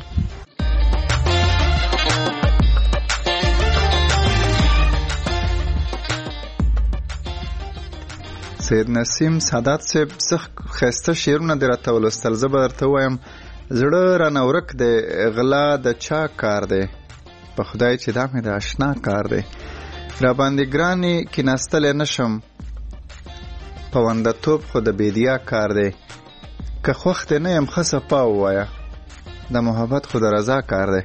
سید نسیم سادات صاحب څه ښایسته شعرونه دې راته ولوستل. زه به درته ووایم زړه رانه ورک دی، غلا د چا کار دی، په خدای چې دا مې د اشنا کار دی، را باندې ګرانې کیناستلی نشم، پونده‌توب خو د بیدیا کار دی، که خوښ دې نه یم ښه صفا ووایه، د محبت خو د رضا کار دی.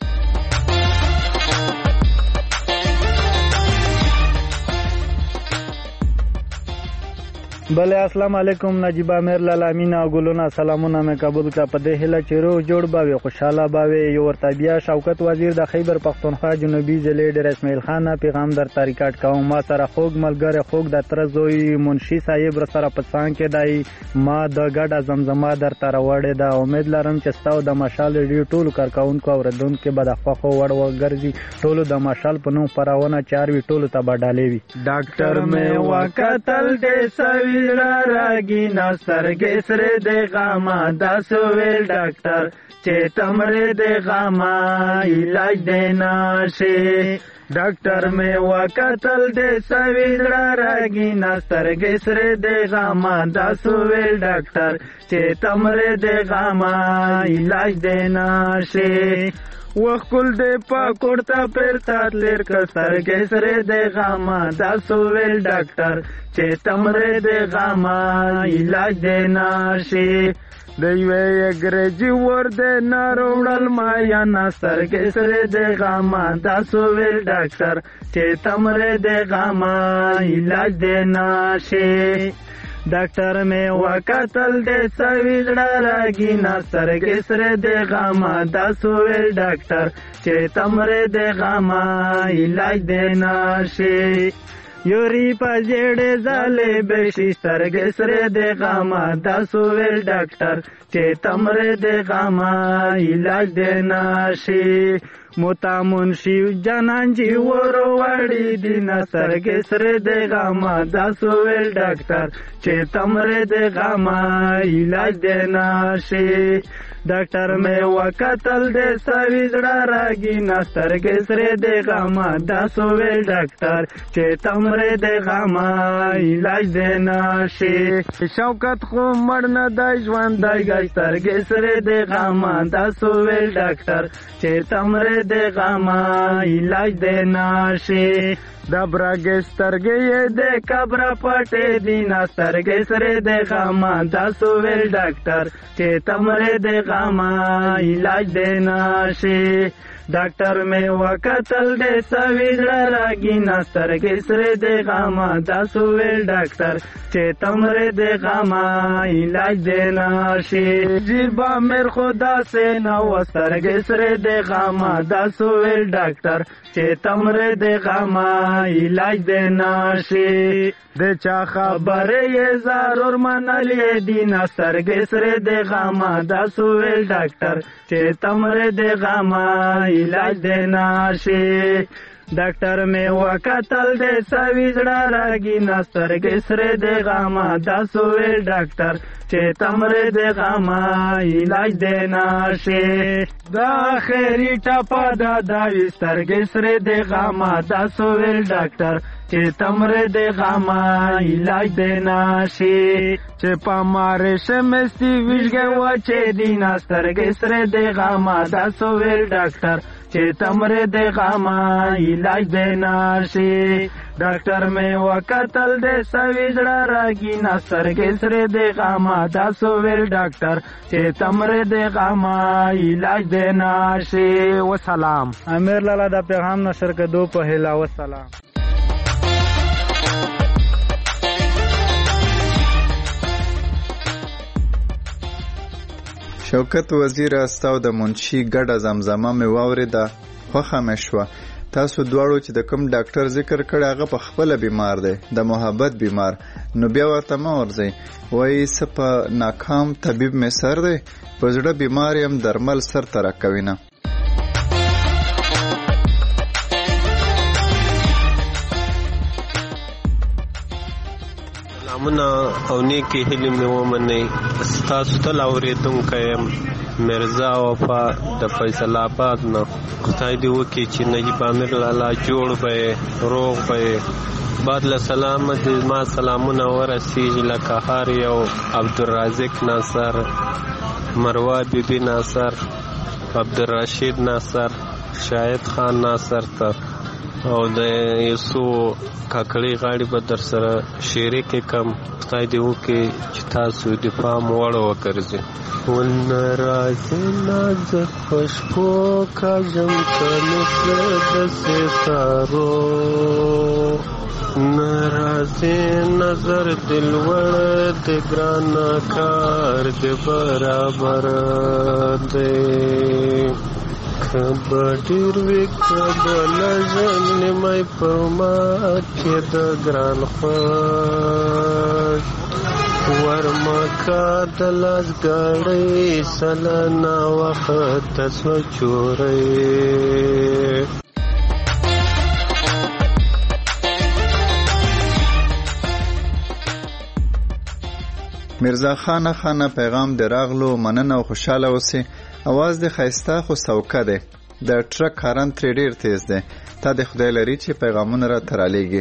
بله السلام علیکم. نجیب امیر لالامینا او ګلونا سلامونه مې قبول کړه په دې هیله چې روغ جوړ باوي خوشاله باوي. یو ورته بیا شوکت وزیر د خیبر پختونخوا جنوبي ضلع ډېر اسماعیل خان پیغام درته ریکارډ کوم. ما سره خوږ ملګری خوږ د تره زوی منشي صاحب را سره په څنګ کې دی، ما د ګډه زمزمه درته راوړې ده. امید لرم چې ستاسو د مشال ریډیو ټولو کارکوونکو اوریدونکو به د خوښو وړ وګرځي. ټولو د مشال په نوم خپرونه چاروي ټولو ته به ډالۍ وي. ډاکټر مې وکتل دې راگی نا سرگی سر دے غاما دا سویل ڈاکٹر چے تمرے دے غاما علاج دینا شے. ڈاکٹر میں وکتل دے سویل راگی نا سرگی سر دے غاما دا سویل ڈاکٹر چے تمرے دے غاما علاج دینا شے. وخل دے پاکورتا پرتا لیر کا سرگی سر دے غاما دا سویل ڈاکٹر چے تمرے دے غاما علاج دینا شے. دیوے اگریجی ورد ناروڑل مایا نا سرگی سر دے غاما دا سویل ڈاکٹر چے تمرے دے غاما علاج دینا شے. ڈاکٹر میں وکتل دے سویزڑا راگی نا سرگی سر دے غاما دا سویل ڈاکٹر چے تمرے دے غاما علاج دینا شے. یوری پا جیڑے زالے بیشی سرگی سر دے غاما دا سویل ڈاکٹر چے تمرے دے غاما علاج دینا شے. موتا منشی جانان جی ورو وڑی دینا سرگی سر دے غاما دا سویل ڈاکٹر چے تمرے دے غاما علاج دینا شے. ډاکټر مې وکتل دې سوي زړه راګي نسترګې سرې دې غما دا سوویل ډاکټر چې تمرې دې غما علاج دې نشي شوکت خو مړ نه دی ژوند دی سترګې سرې دې غما دا سوویل ډاکټر چې تمرې دې غما علاج دې نشي د برګې سترګې دې کبره پټې دي نسترګې سرې دې غما دا سوویل ډاکټر چې تمرې دې غما علاج دې نشي ډاکټر مې وکتل دې سوي زړه راګي نسترګې سرې دې غما دا سوویل ډاکټر چې تمرې دې غما علاج دې نشي جیبا میر خدا سے نو سترګې سرې دې غما دا سوویل ډاکټر چې تمرې دې غما علاج دې نشي د چا خبرې یې ضرور منلې دي نسترګې سرې دې غما دا سوویل ډاکټر چې تمرې دې غما علاج دې نشي ډاکټر مې وکتل دې سوي زړه راګي نسترګې سرې دې غما دا سوویل ډاکټر چې تمرې دې غما علاج دې نشي دا خیري ټپه دا سترګې سرې دې غما دا سوویل ډاکټر چې تمرې دې غما علاج دې نشي چې په مارش مستي ویژګې وچې دي نسترګې سرې دې غما دا سوویل ډاکټر چې تمرې دې غما علاج دې نشي ډاکټر مې وکتل دې سوي زړه راګي نسترګې سرې دې غما دا سوویل ډاکټر چې تمرې دې غما علاج دې نشي وسلام امیر لالا دا پیغام نشر کدو په هلا وسلام شوکت وزیر استاو د منشي ګډه زمزمه مې واورېده خوښه مې شوه تاسو دواړو چې د کوم ډاکټر ذکر کړی هغه په خپله بیمار دی د محبت بیمار نو بیا ورته مه ورځئ وایي څه په ناکام طبیب مې سر دی په زړه بیمار یم درمل سر ته راکوي نه سلامونه او نیکی هیلې مې ومنئ ستاسو تل اورېدونکی یم مرزا وفا د فیصل آباد نه خدای دې وکړي چې نجیب امیر لالا جوړ به یې روغ به یې بعد له سلامه دې ما سلامونه ورسیږي لکه هر یو عبدالرازق ناصر مروه بیبي ناصر عبدالرشید ناصر شاهد خان ناصر ته او د یسو کاکړي غاړي به در سره شریک کم خدای دې وکړي چې تاسو دفاع وړ وګرځئ ونرازې نازک خوشبو کاږم ته مثل د ستارو نرازې نظر دلوړ د ګرانه کار د برابر دی کبا ډیر وی کبا لژن نیمای په ما کې د ګران خوښ ورمکا د لاس ګاړې سلنا وخت سو چورې مرزا خانه پیغام د راغلو مننه او خوشاله اوسئ اواز د خایسته خو سوکه دی د ټرک هارن ترې ډیر تیز دی تا د خدای لري چې پیغامونه را ترالیږي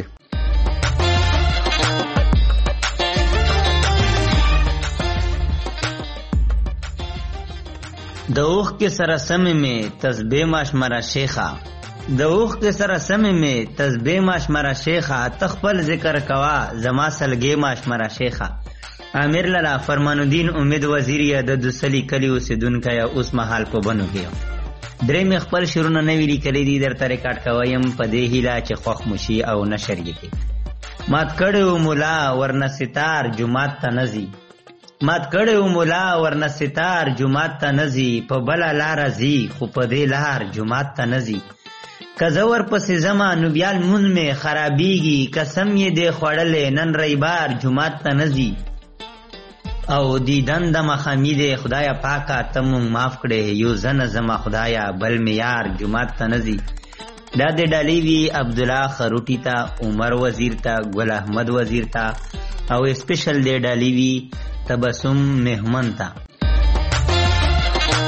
د اوخ کې سره سمې مې تسبیح ماشمره شیخه د اوخ کې سره سمې مې تسبیح ماشمره شیخه تخپل ذکر کوا زما سلګې ماشمره شیخه امیر لالا فرمان الدین امید وزیری د دوسلی کلی اوسیدونکی اوس مهال په بنو کې درې مې خپل شعرونه نوي لیکلي دي درته ریکارډ کوم په دې هیله چې خوښ مو شي او نشر یې کړي مات کړی و مولا ورنه ستار جومات ته نه ځي مات کړی و مولا ورنه ستار جومات ته نه ځي په بله لاره ځي خو په دې لار جومات ته نه ځي که زه ورپسې ځمه نو بیا لمونځ مې خرابېږي قسم یې دی خوړلی نن ریبار جومات ته نه ځي او دیدن د مخامی دی خدایا پاکه ته مونږ معاف کړې یو زنه زما خدایا بل مې یار جومات ته نه ځي دا د ډالۍ وي عبدالله خروټي ته عمر وزیر ته ګل احمد وزیر ته او اسپیشل د ډالۍ وي تبسم مهمن ته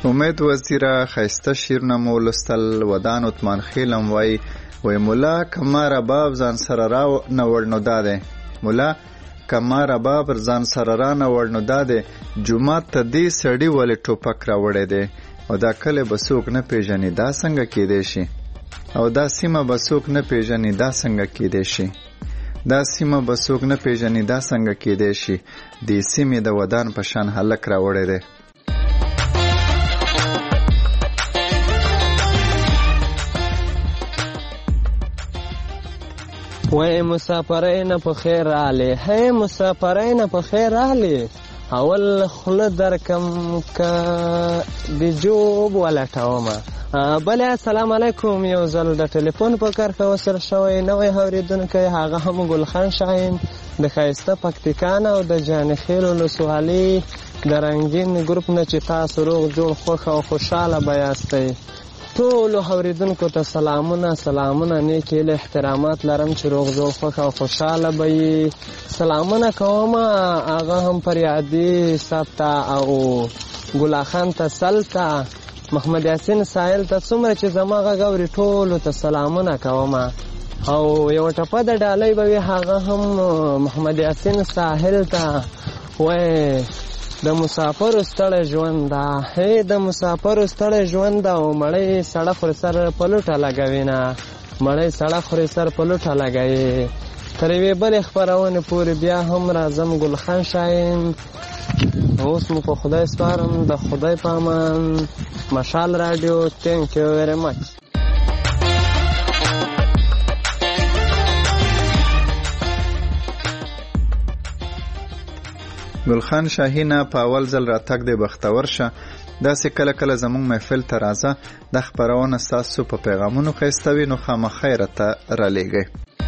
امید وزیره ښایسته شعرونه مو لوستل. ودان عثمان خیل هم وایي مولا که ما رباب ځان سره را نه وړ نو دا دی مولا که ما رباب ځان سره را نه وړ نو دا دی جومات ته دې سړي ولې ټوپک راوړی دی او دا کلی به څوک نه پیژني دا څنګه کیدی شي او دا سیمه به څوک نه پیژني دا څنګه کیدی شي دا سیمه به څوک نه پیژني دا څنګه کیدی شي دې سیمې د ودان په شان هلک راوړی دی. وای مسافرین په خیر راغلی هی مسافرین په خیر راغلی اول خوله درکم که د جوب ولټومه. بله السلام علیکم. یو ځل د ټلیفون په کرښه وصل شوی نوی اورېدونکی هغه هم ګلخان شاهین د ښایسته پکتیکان او د جانخیل ولسوالۍ د رنګین ګروپ نه چې تاسو روغ جوړ خوښ او خوشحاله به یاستئ. ټولو اورېدونکو ته سلامونه نیک هیلې احترامات لرم چې روغ جوړ خوښ او خوشحاله به یې. سلامونه کوم هغه هم فریادي صاحب ته او ګلاخان ته سل ته محمد یاسین ساحل ته څومره چې زما غږ اوري ټولو ته سلامونه کوم او یو ټپه د ډالۍ به وي هغه هم محمد یاسین ساحل ته وای د مسافر ستړی ژوند ده هی د مسافر ستړی ژوند ده او مړی سړه خوري سر په لوټه لګوي نه مړی سړه خوري سر په لوټه لګوي. تر یوې بلې خپرونې پورې بیا هم راځم ګلخان شاهین. اوس مو په خدای سپارم د خدای په امان. مشال رادیو تhank you very much. ګلخان شاهینه په اول ځل راتګ دی بختور شه. داسې کله کله زموږ محفل ته راځه د خپرونه ستاسو په پیغامونو ښایسته وي نو خامخا یې راته رالیږئ.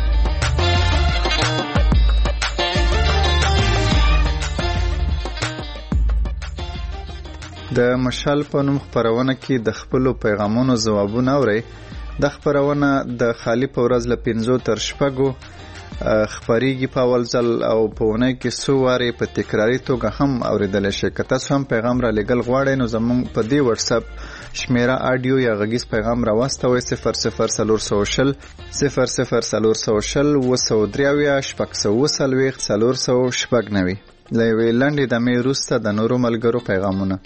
د مشال په نوم خپرونه کې د خپلو پیغامونو ځوابونه اورئ. د خپرونه د خالی په ورځ له 5 تر 6 خپریږي په اول ځل او په اونۍ کې څو وارې په تکراري توګه هم اوریدلی شئ. که تاسو هم پیغام را لیږل غواړئ نو زموږ په دې وټساپ شمیره آډیو یا غږیز پیغام را واستوئ 00420 00420 223 640 490. له یوې لنډې دمې وروسته د نورو ملګرو پیغامونه.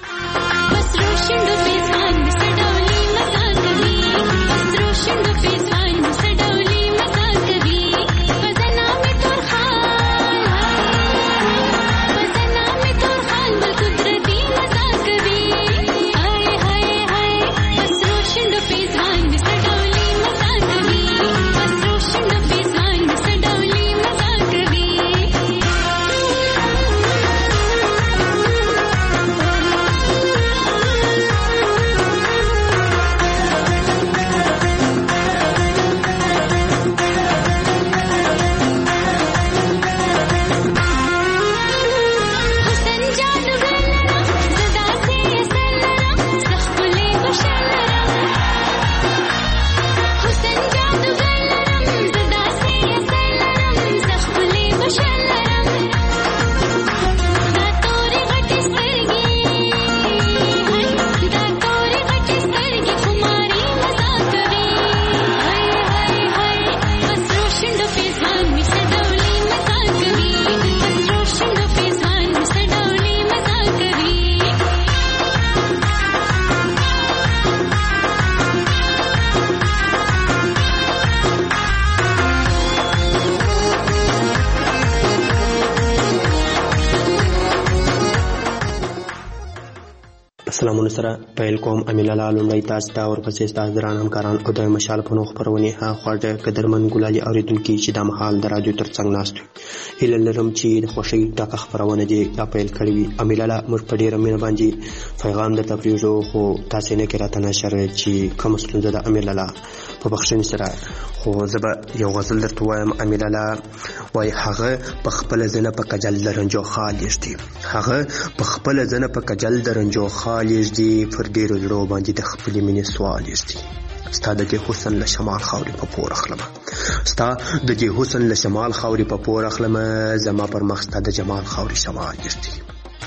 سلامونه سره پیل کوم. امین الله لومړی تاسو ته ورپسې ستاسو دران همکاران او د مشال په نوم خپرونې هاخوا قدرمن ګلالي اورېدونکي چې دا مهال د رادیو ترڅنګ ناست وي. هیله لرم چې د خوښۍ ډکه خپرونه دې دا پیل کړې وي. امین الله موږ په ډېره مینه باندې پیغام درته پرېږدو خو تاسې نه کې راته نشر چې کومه ستونزه ده امین الله په بخښنې سره. خو زه به یو غزل درته وایم. امین الله وایي هغه په خپله زنه په کجل د رنجو خال یږدي هغه په خپله زنه په کجل د رنجو خال یږدي پر ډېرو زړو باندې د خپلې مینې سوال یږدي. ستا د دې حسن له شمال خاورې په پور اخلمه ستا د دې حسن له شمال خاورې په پور اخلمه زما پر مخ ستا د جمال خاورې سوال یږدي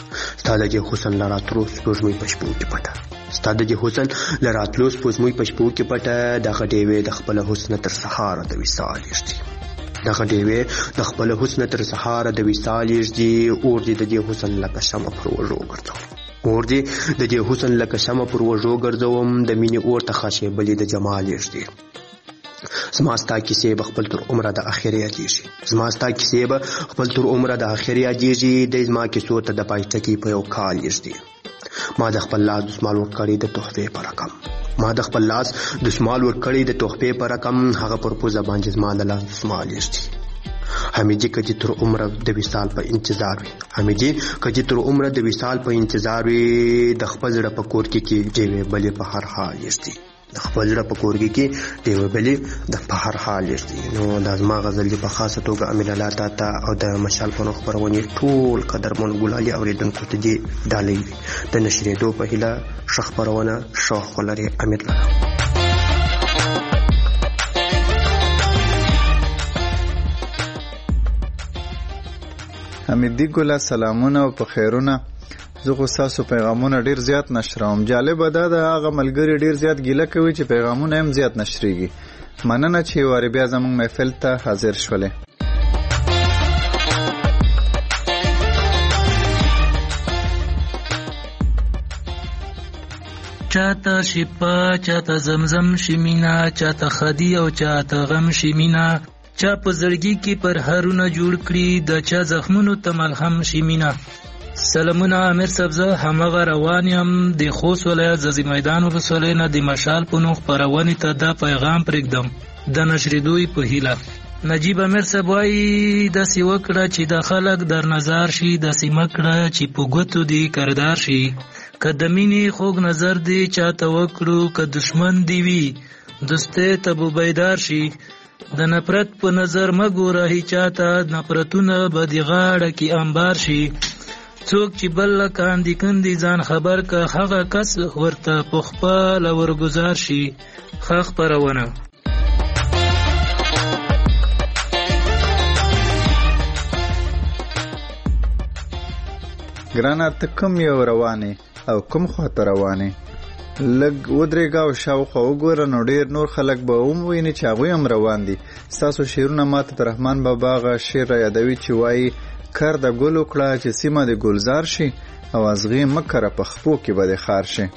ستا د دې حسن له راتلو سپوږمۍ په شپو کې پټه ستا د دې حسن له راتلو سپوږمۍ په شپو کې پټه دغه ډېوې د خپل حسن تر سهاره د وصال یږدي دغه ډېوې د خپل حسن تر سهاره د وصال یږدي اور دې د دې حسن لکه شمع پر وږو ګرځوم اور دې د دې حسن لکه شمع پر وږو ګرځوم د مینې اور ته خاشېبلې د جمال یږدي زما ستا کیسې به خپل تر عمره د اخرې یادېږي زما ستا کیسې به خپل تر عمره د اخرې یادېږي دی زما کیسو ته د پایټکي په یو کال یږدي ما د خپل لاس دسمال ورکړی د تحفې په رقم ما د خپل لاس دسمال ورکړی د تحفې په رقم هغه پر پوزه باندې زما د لاس دسمال یږدي حمیدي که دې تر عمره د وصال په انتظار وي حمیدي که دې تر عمره د وصال په انتظار وي د خپل زړه په کور کې ډېوې بلې په هر حال یږدي د خپل زړه په کورګي کې ډېوې بلې د په هر حال یږدي نو دا زما غزل دی په خاصه توګه امین الله تا ته او د مشال په نوم خپرونې ټول قدرمن ګلالي اورېدونکو ته دې ډالۍ وي د نشرېدو په هیله ښه خپرونه شوق ولري امید لرم حمیدي ګله سلامونه او په خیرونه زه خو ستاسو پیغامونه ډیر زیات نشروم جالبه دا د هغه ملګري ډیر زیات ګیله کوي چې پیغامونه هم زیات نشریږي مننه چې وارې بیا زموږ محفل ته حاضر شولې چاته شپه چاته زمزم شمینا چاته خدي او چاته غم شمینا چا په زړګي کې پر هرونه جوړ کړي د چا زخمونو ته ملهم شمینا سلامونه امیر صاحب زه همغه روان یم د خوست ولایت زازي میدان ولسوالۍ نه د مشال په نوم خپرونې ته دا پیغام پرېږدم د نشرېدو په هیله نجیب امیر صاحب وایي داسې وکړه چې د خلک در نظر شي داسې مه کړه چې په ګوتو دې کردار شي که د مینې خوږ نظر دې چاته وکړو که دشمن دې وي دوستۍ ته به بیدار شي د نفرت په نظر مه ګوره هیچاته نفرتونه به د غاړه کې انبار شي څوک چې بل لکه اندي کندي ځان خبر که هغه کس ورته په خپله ورګزار شي ښه خپرونه ګرانه ته کوم یو روانې او کوم خواته روانې لږ ودرېږه او شاوخوا وګوره نو ډېر نور خلک به وویني چې هغوی هم روان دي ستاسو شعرونه ماته د رحمان بابا هغه شعر را یادوي چې وایي کر د ګل وکړه چې سیمه د ګلزار شي او ازغې مه کره په خپو کې به د خار شي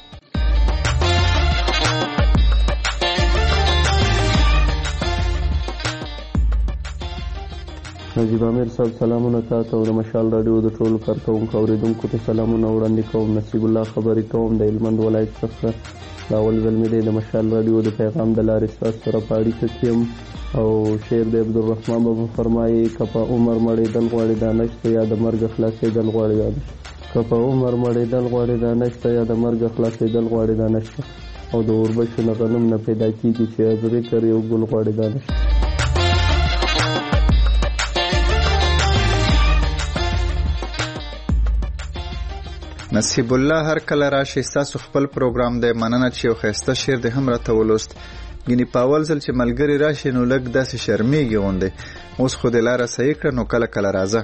نجیب امیر صاحب سلامونه تاسو او د مشال راډیو د ټولو کارکوونکو اوریدونکو ته سلامونه وړاندې کوم نصیب الله خبرې کوم د هلمند ولایت څخه دا اول ځل مې دی د مشال راډیو د پیغام د لارې ستاسو سره په اړیکه کې یم او شعر د عبدالرحمن بابا فرمایي که په عمر مړېدل غواړې دا نشته یا د مرګ خلاصېدل غواړې دا نشته که په عمر مړېدل غواړې دا نشته یا د مرګ خلاصېدل غواړې دا نشته او د اوربشو نه غنم نه پیدا کېږي چې ازغې کر یو ګل غواړې دا نشته نصیب الله هر کله راشي ستاسو خپل پروګرام دی مننه چې یو ښایسته شعر دې هم راته ولوست ګینې په اول ځل چې ملګري راشي نو لږ داسې شرمېږي غوندې اوس خو دې لاره صحیح کړه نو کله کله راځه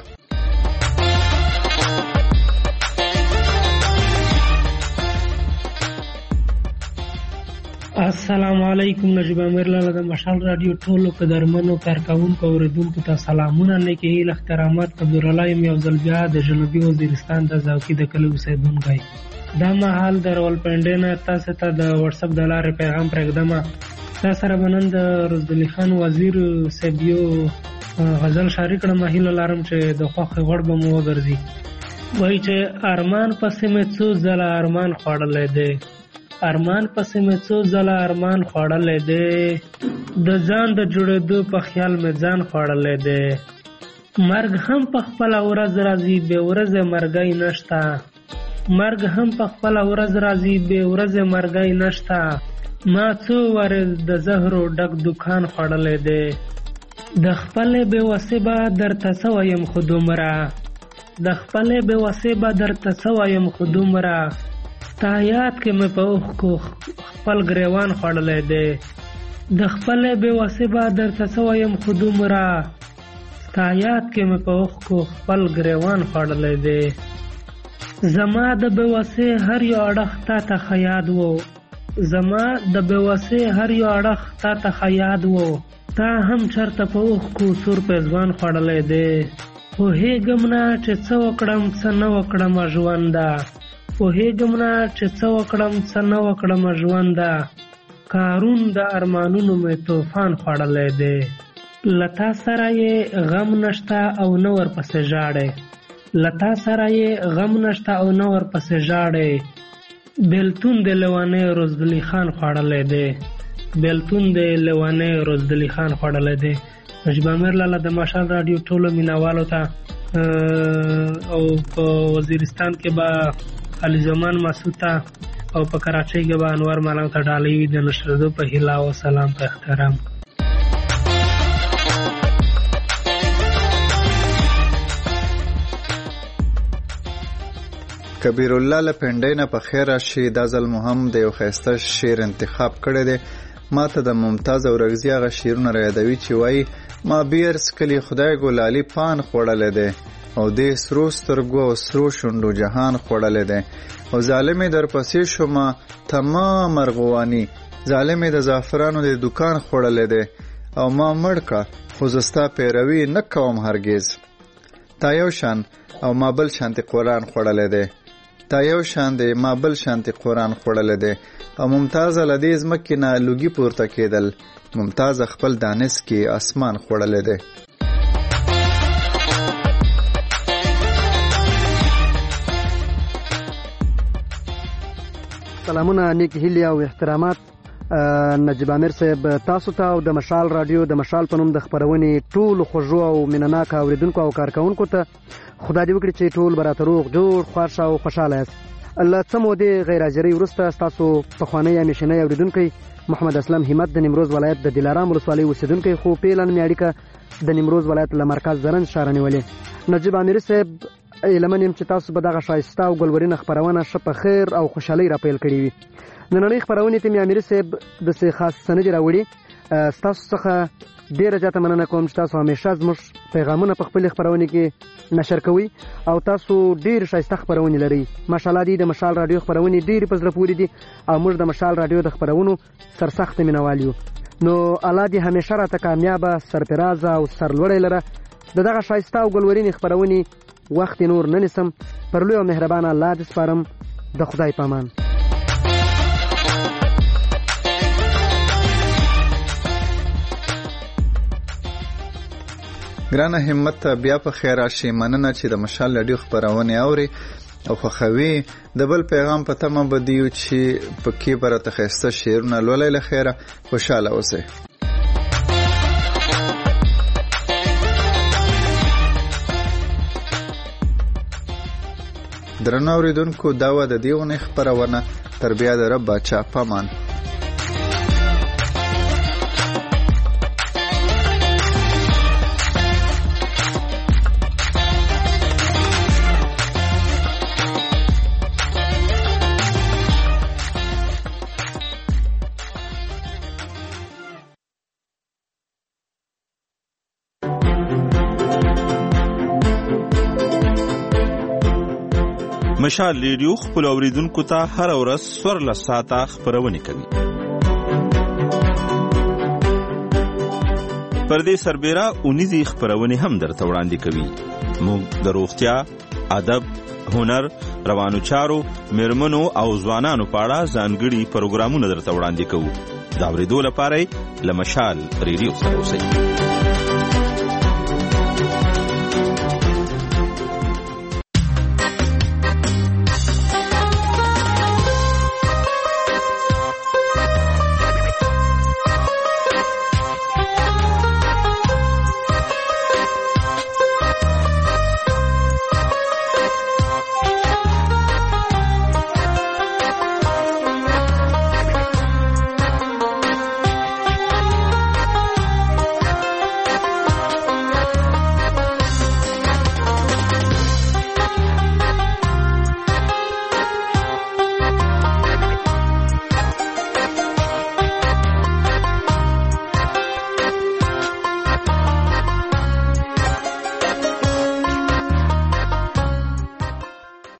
السلام علیکم نجیب امیر لاله د مشال رادیو ټولو قدرمنو کارکوونکو اوریدونکو ته سلامونه لیکي هیله احترامات عبدالله یم یو ځل بیا د جنوبي وزیرستان د زاوکي د کلي اوسیدونکی دا مهال د راولپنډۍ نه تاسو ته د واتساپ د لارې پیغام پرېږدم تا سره به نن د رزدلي خان وزیر صاحب یو غزل شاري کړم هیله لرم چې د خوښې غوړ به مو وګرځي وایي چې ارمان پسې مې څو ځله ارمان خوړلی دی ارمان پسې مې څو ځله ارمان خوړلی دی د ځان د جوړېدو په خیال مې ځان خوړلی دی مرګ هم په خپله ورځ راځي بې ورځې مرګی نشته مرګ هم په خپله ورځ راځي بې ورځې مرګی نشته ما څو وارې د زهرو ډک دکان خوړلی دی د خپلې بېوسۍ به درته څه وایم خو دومره د خپلې بېوسۍ به درته څه وایم خو دومره ستا یاد کې مې په اوښکو خپل ګریوان خوړلی دی د خپلې بېوسۍ به درته څه وایم خو دومره ستا یاد کې مې په اوښکو خپل ګریوان خوړلی دی زما د بېوسۍ هر یو اړخ تا ته ښه یاد و زما د بېوسۍ هر یو اړخ تا ته ښه یاد و تا هم چرته په اوښکو سور پېزوان خوړلی دی پوهېږم نه چې څه وکړم څه نه وکړمه ژونده پوهېږم نه چې څه وکړم څه نه وکړمه ژونده کارون د ارمانونو مې طوفان خوړلی دی له تا سره یې غم نشته او نه ورپسې ژاړې له تا سره یې غم نشته او نه ورپسې ژاړې بېلتون د لیونی روزدلي خان خوړلی دی بېلتون د لیونی روزدلي خان خوړلی دی نجیب امیر لاله د مشال راډیو ټولو مینوالو ته او په وزیرستان کې به علي زمان مسعود ته او په کراچۍ کې به انور ملنګ ته ډالۍ وي د نشرېدو په هیله او سلام په احترام. کبیر الله له پنډۍ نه په خیر راشي. دا ځل مو هم د یو ښایسته شعر انتخاب کړی دی. ما ته د ممتاز اورکزي هغه شعرونه رايادوي چې وایي ما بیر څکلي خدای ګلالي پان خوړلی دی او دې سرو سترګو او سرو شونډو جهان خوړلی دی او ظالمې درپسې شومه تمام ارغواني ظالمې د زعفرانو د دکان خوړلی دی او ما مړ که خو زه ستا پیروي نه کوم هرګز تا یو شان او ما بل شانتي قرآن خوړلی دی تا یو شان دی ما بل شانتي قرآن خوړلی دی او ممتاز له دې ځمکې نه لوګي پورته کېدل ممتاز خپل دانس کې اسمان خوړلی دی. سلامونه نیک هیلې او احترامات نجیب امیر صاحب تاسو ته او د مشال رادیو د مشال په نوم د خپرونې ټولو خوږو او مینهناکه اورېدونکو او کارکوونکو ته خدای دې وکړي چې ټول به راته روغ جوړ خوښ او خوشحاله یاست. له څه مودې غیر حاضرۍ وروسته ستاسو پخوانی همیشنی اورېدونکی محمد اسلم همت د نیمروز ولایت د دلارام ولسوالۍ اوسېدونکی خو پیله مې اړیکه د نیمروز ولایت له مرکز زرنج ښاره نیولې. نجیب امیر صاحب ایلمن یم چې تاسو به دغه ښایسته او ګلورینه خپرونه ښه په خیر او خوشحالۍ راپیل کړې وي. نننۍ خپرونې ته مې امیر صاحب داسې خاص سندې راوړي. ستاسو څخه ډېره زیاته مننه کوم چې تاسو همیشه زموږ پیغامونه په خپلې خپرونې کې نشر کوئ او تاسو ډېر ښایسته خپرونې لرئ. ماشاءالله دې د مشال راډیو خپرونې ډېرې په زړه پورې دي او موږ د مشال راډیو د خپرونو سرسخته مینوال یو. نو الله دې همیشه راته کامیابه سرفرازه او سرلوړی لره. د دغه ښایسته او ګلورینې خپرونې وخت نور نه نیسم. پر لوی او مهربانه الله دې سپارم. د خدای په امان. ګرانه همت بیا په خیر راشي. مننه چې د مشال راډیو خپرونې اوري او خوښوي. د بل پیغام په تمه به دیو چې پکې به راته ښایسته شعرونه لولئ. له خیره خوشحاله اوسئ. درنو اورېدونکو دا وه د دې اونۍ خپرونه. تر بیا د رب باچا په امان. مشال ریډیو خپل اوریدونکو ته هر ورځ 14 ساعته خبرونه کوي. پر دې سربېره اونیزي خبرونه هم درته وړاندې کوي. موږ د روغتیا، ادب، هنر، روانو چارو، میرمنو او ځوانانو په اړه ځانګړي پروګرامونه درته وړاندې کوو. دا اورېدو لپاره له مشال ریډیو سره اوسئ.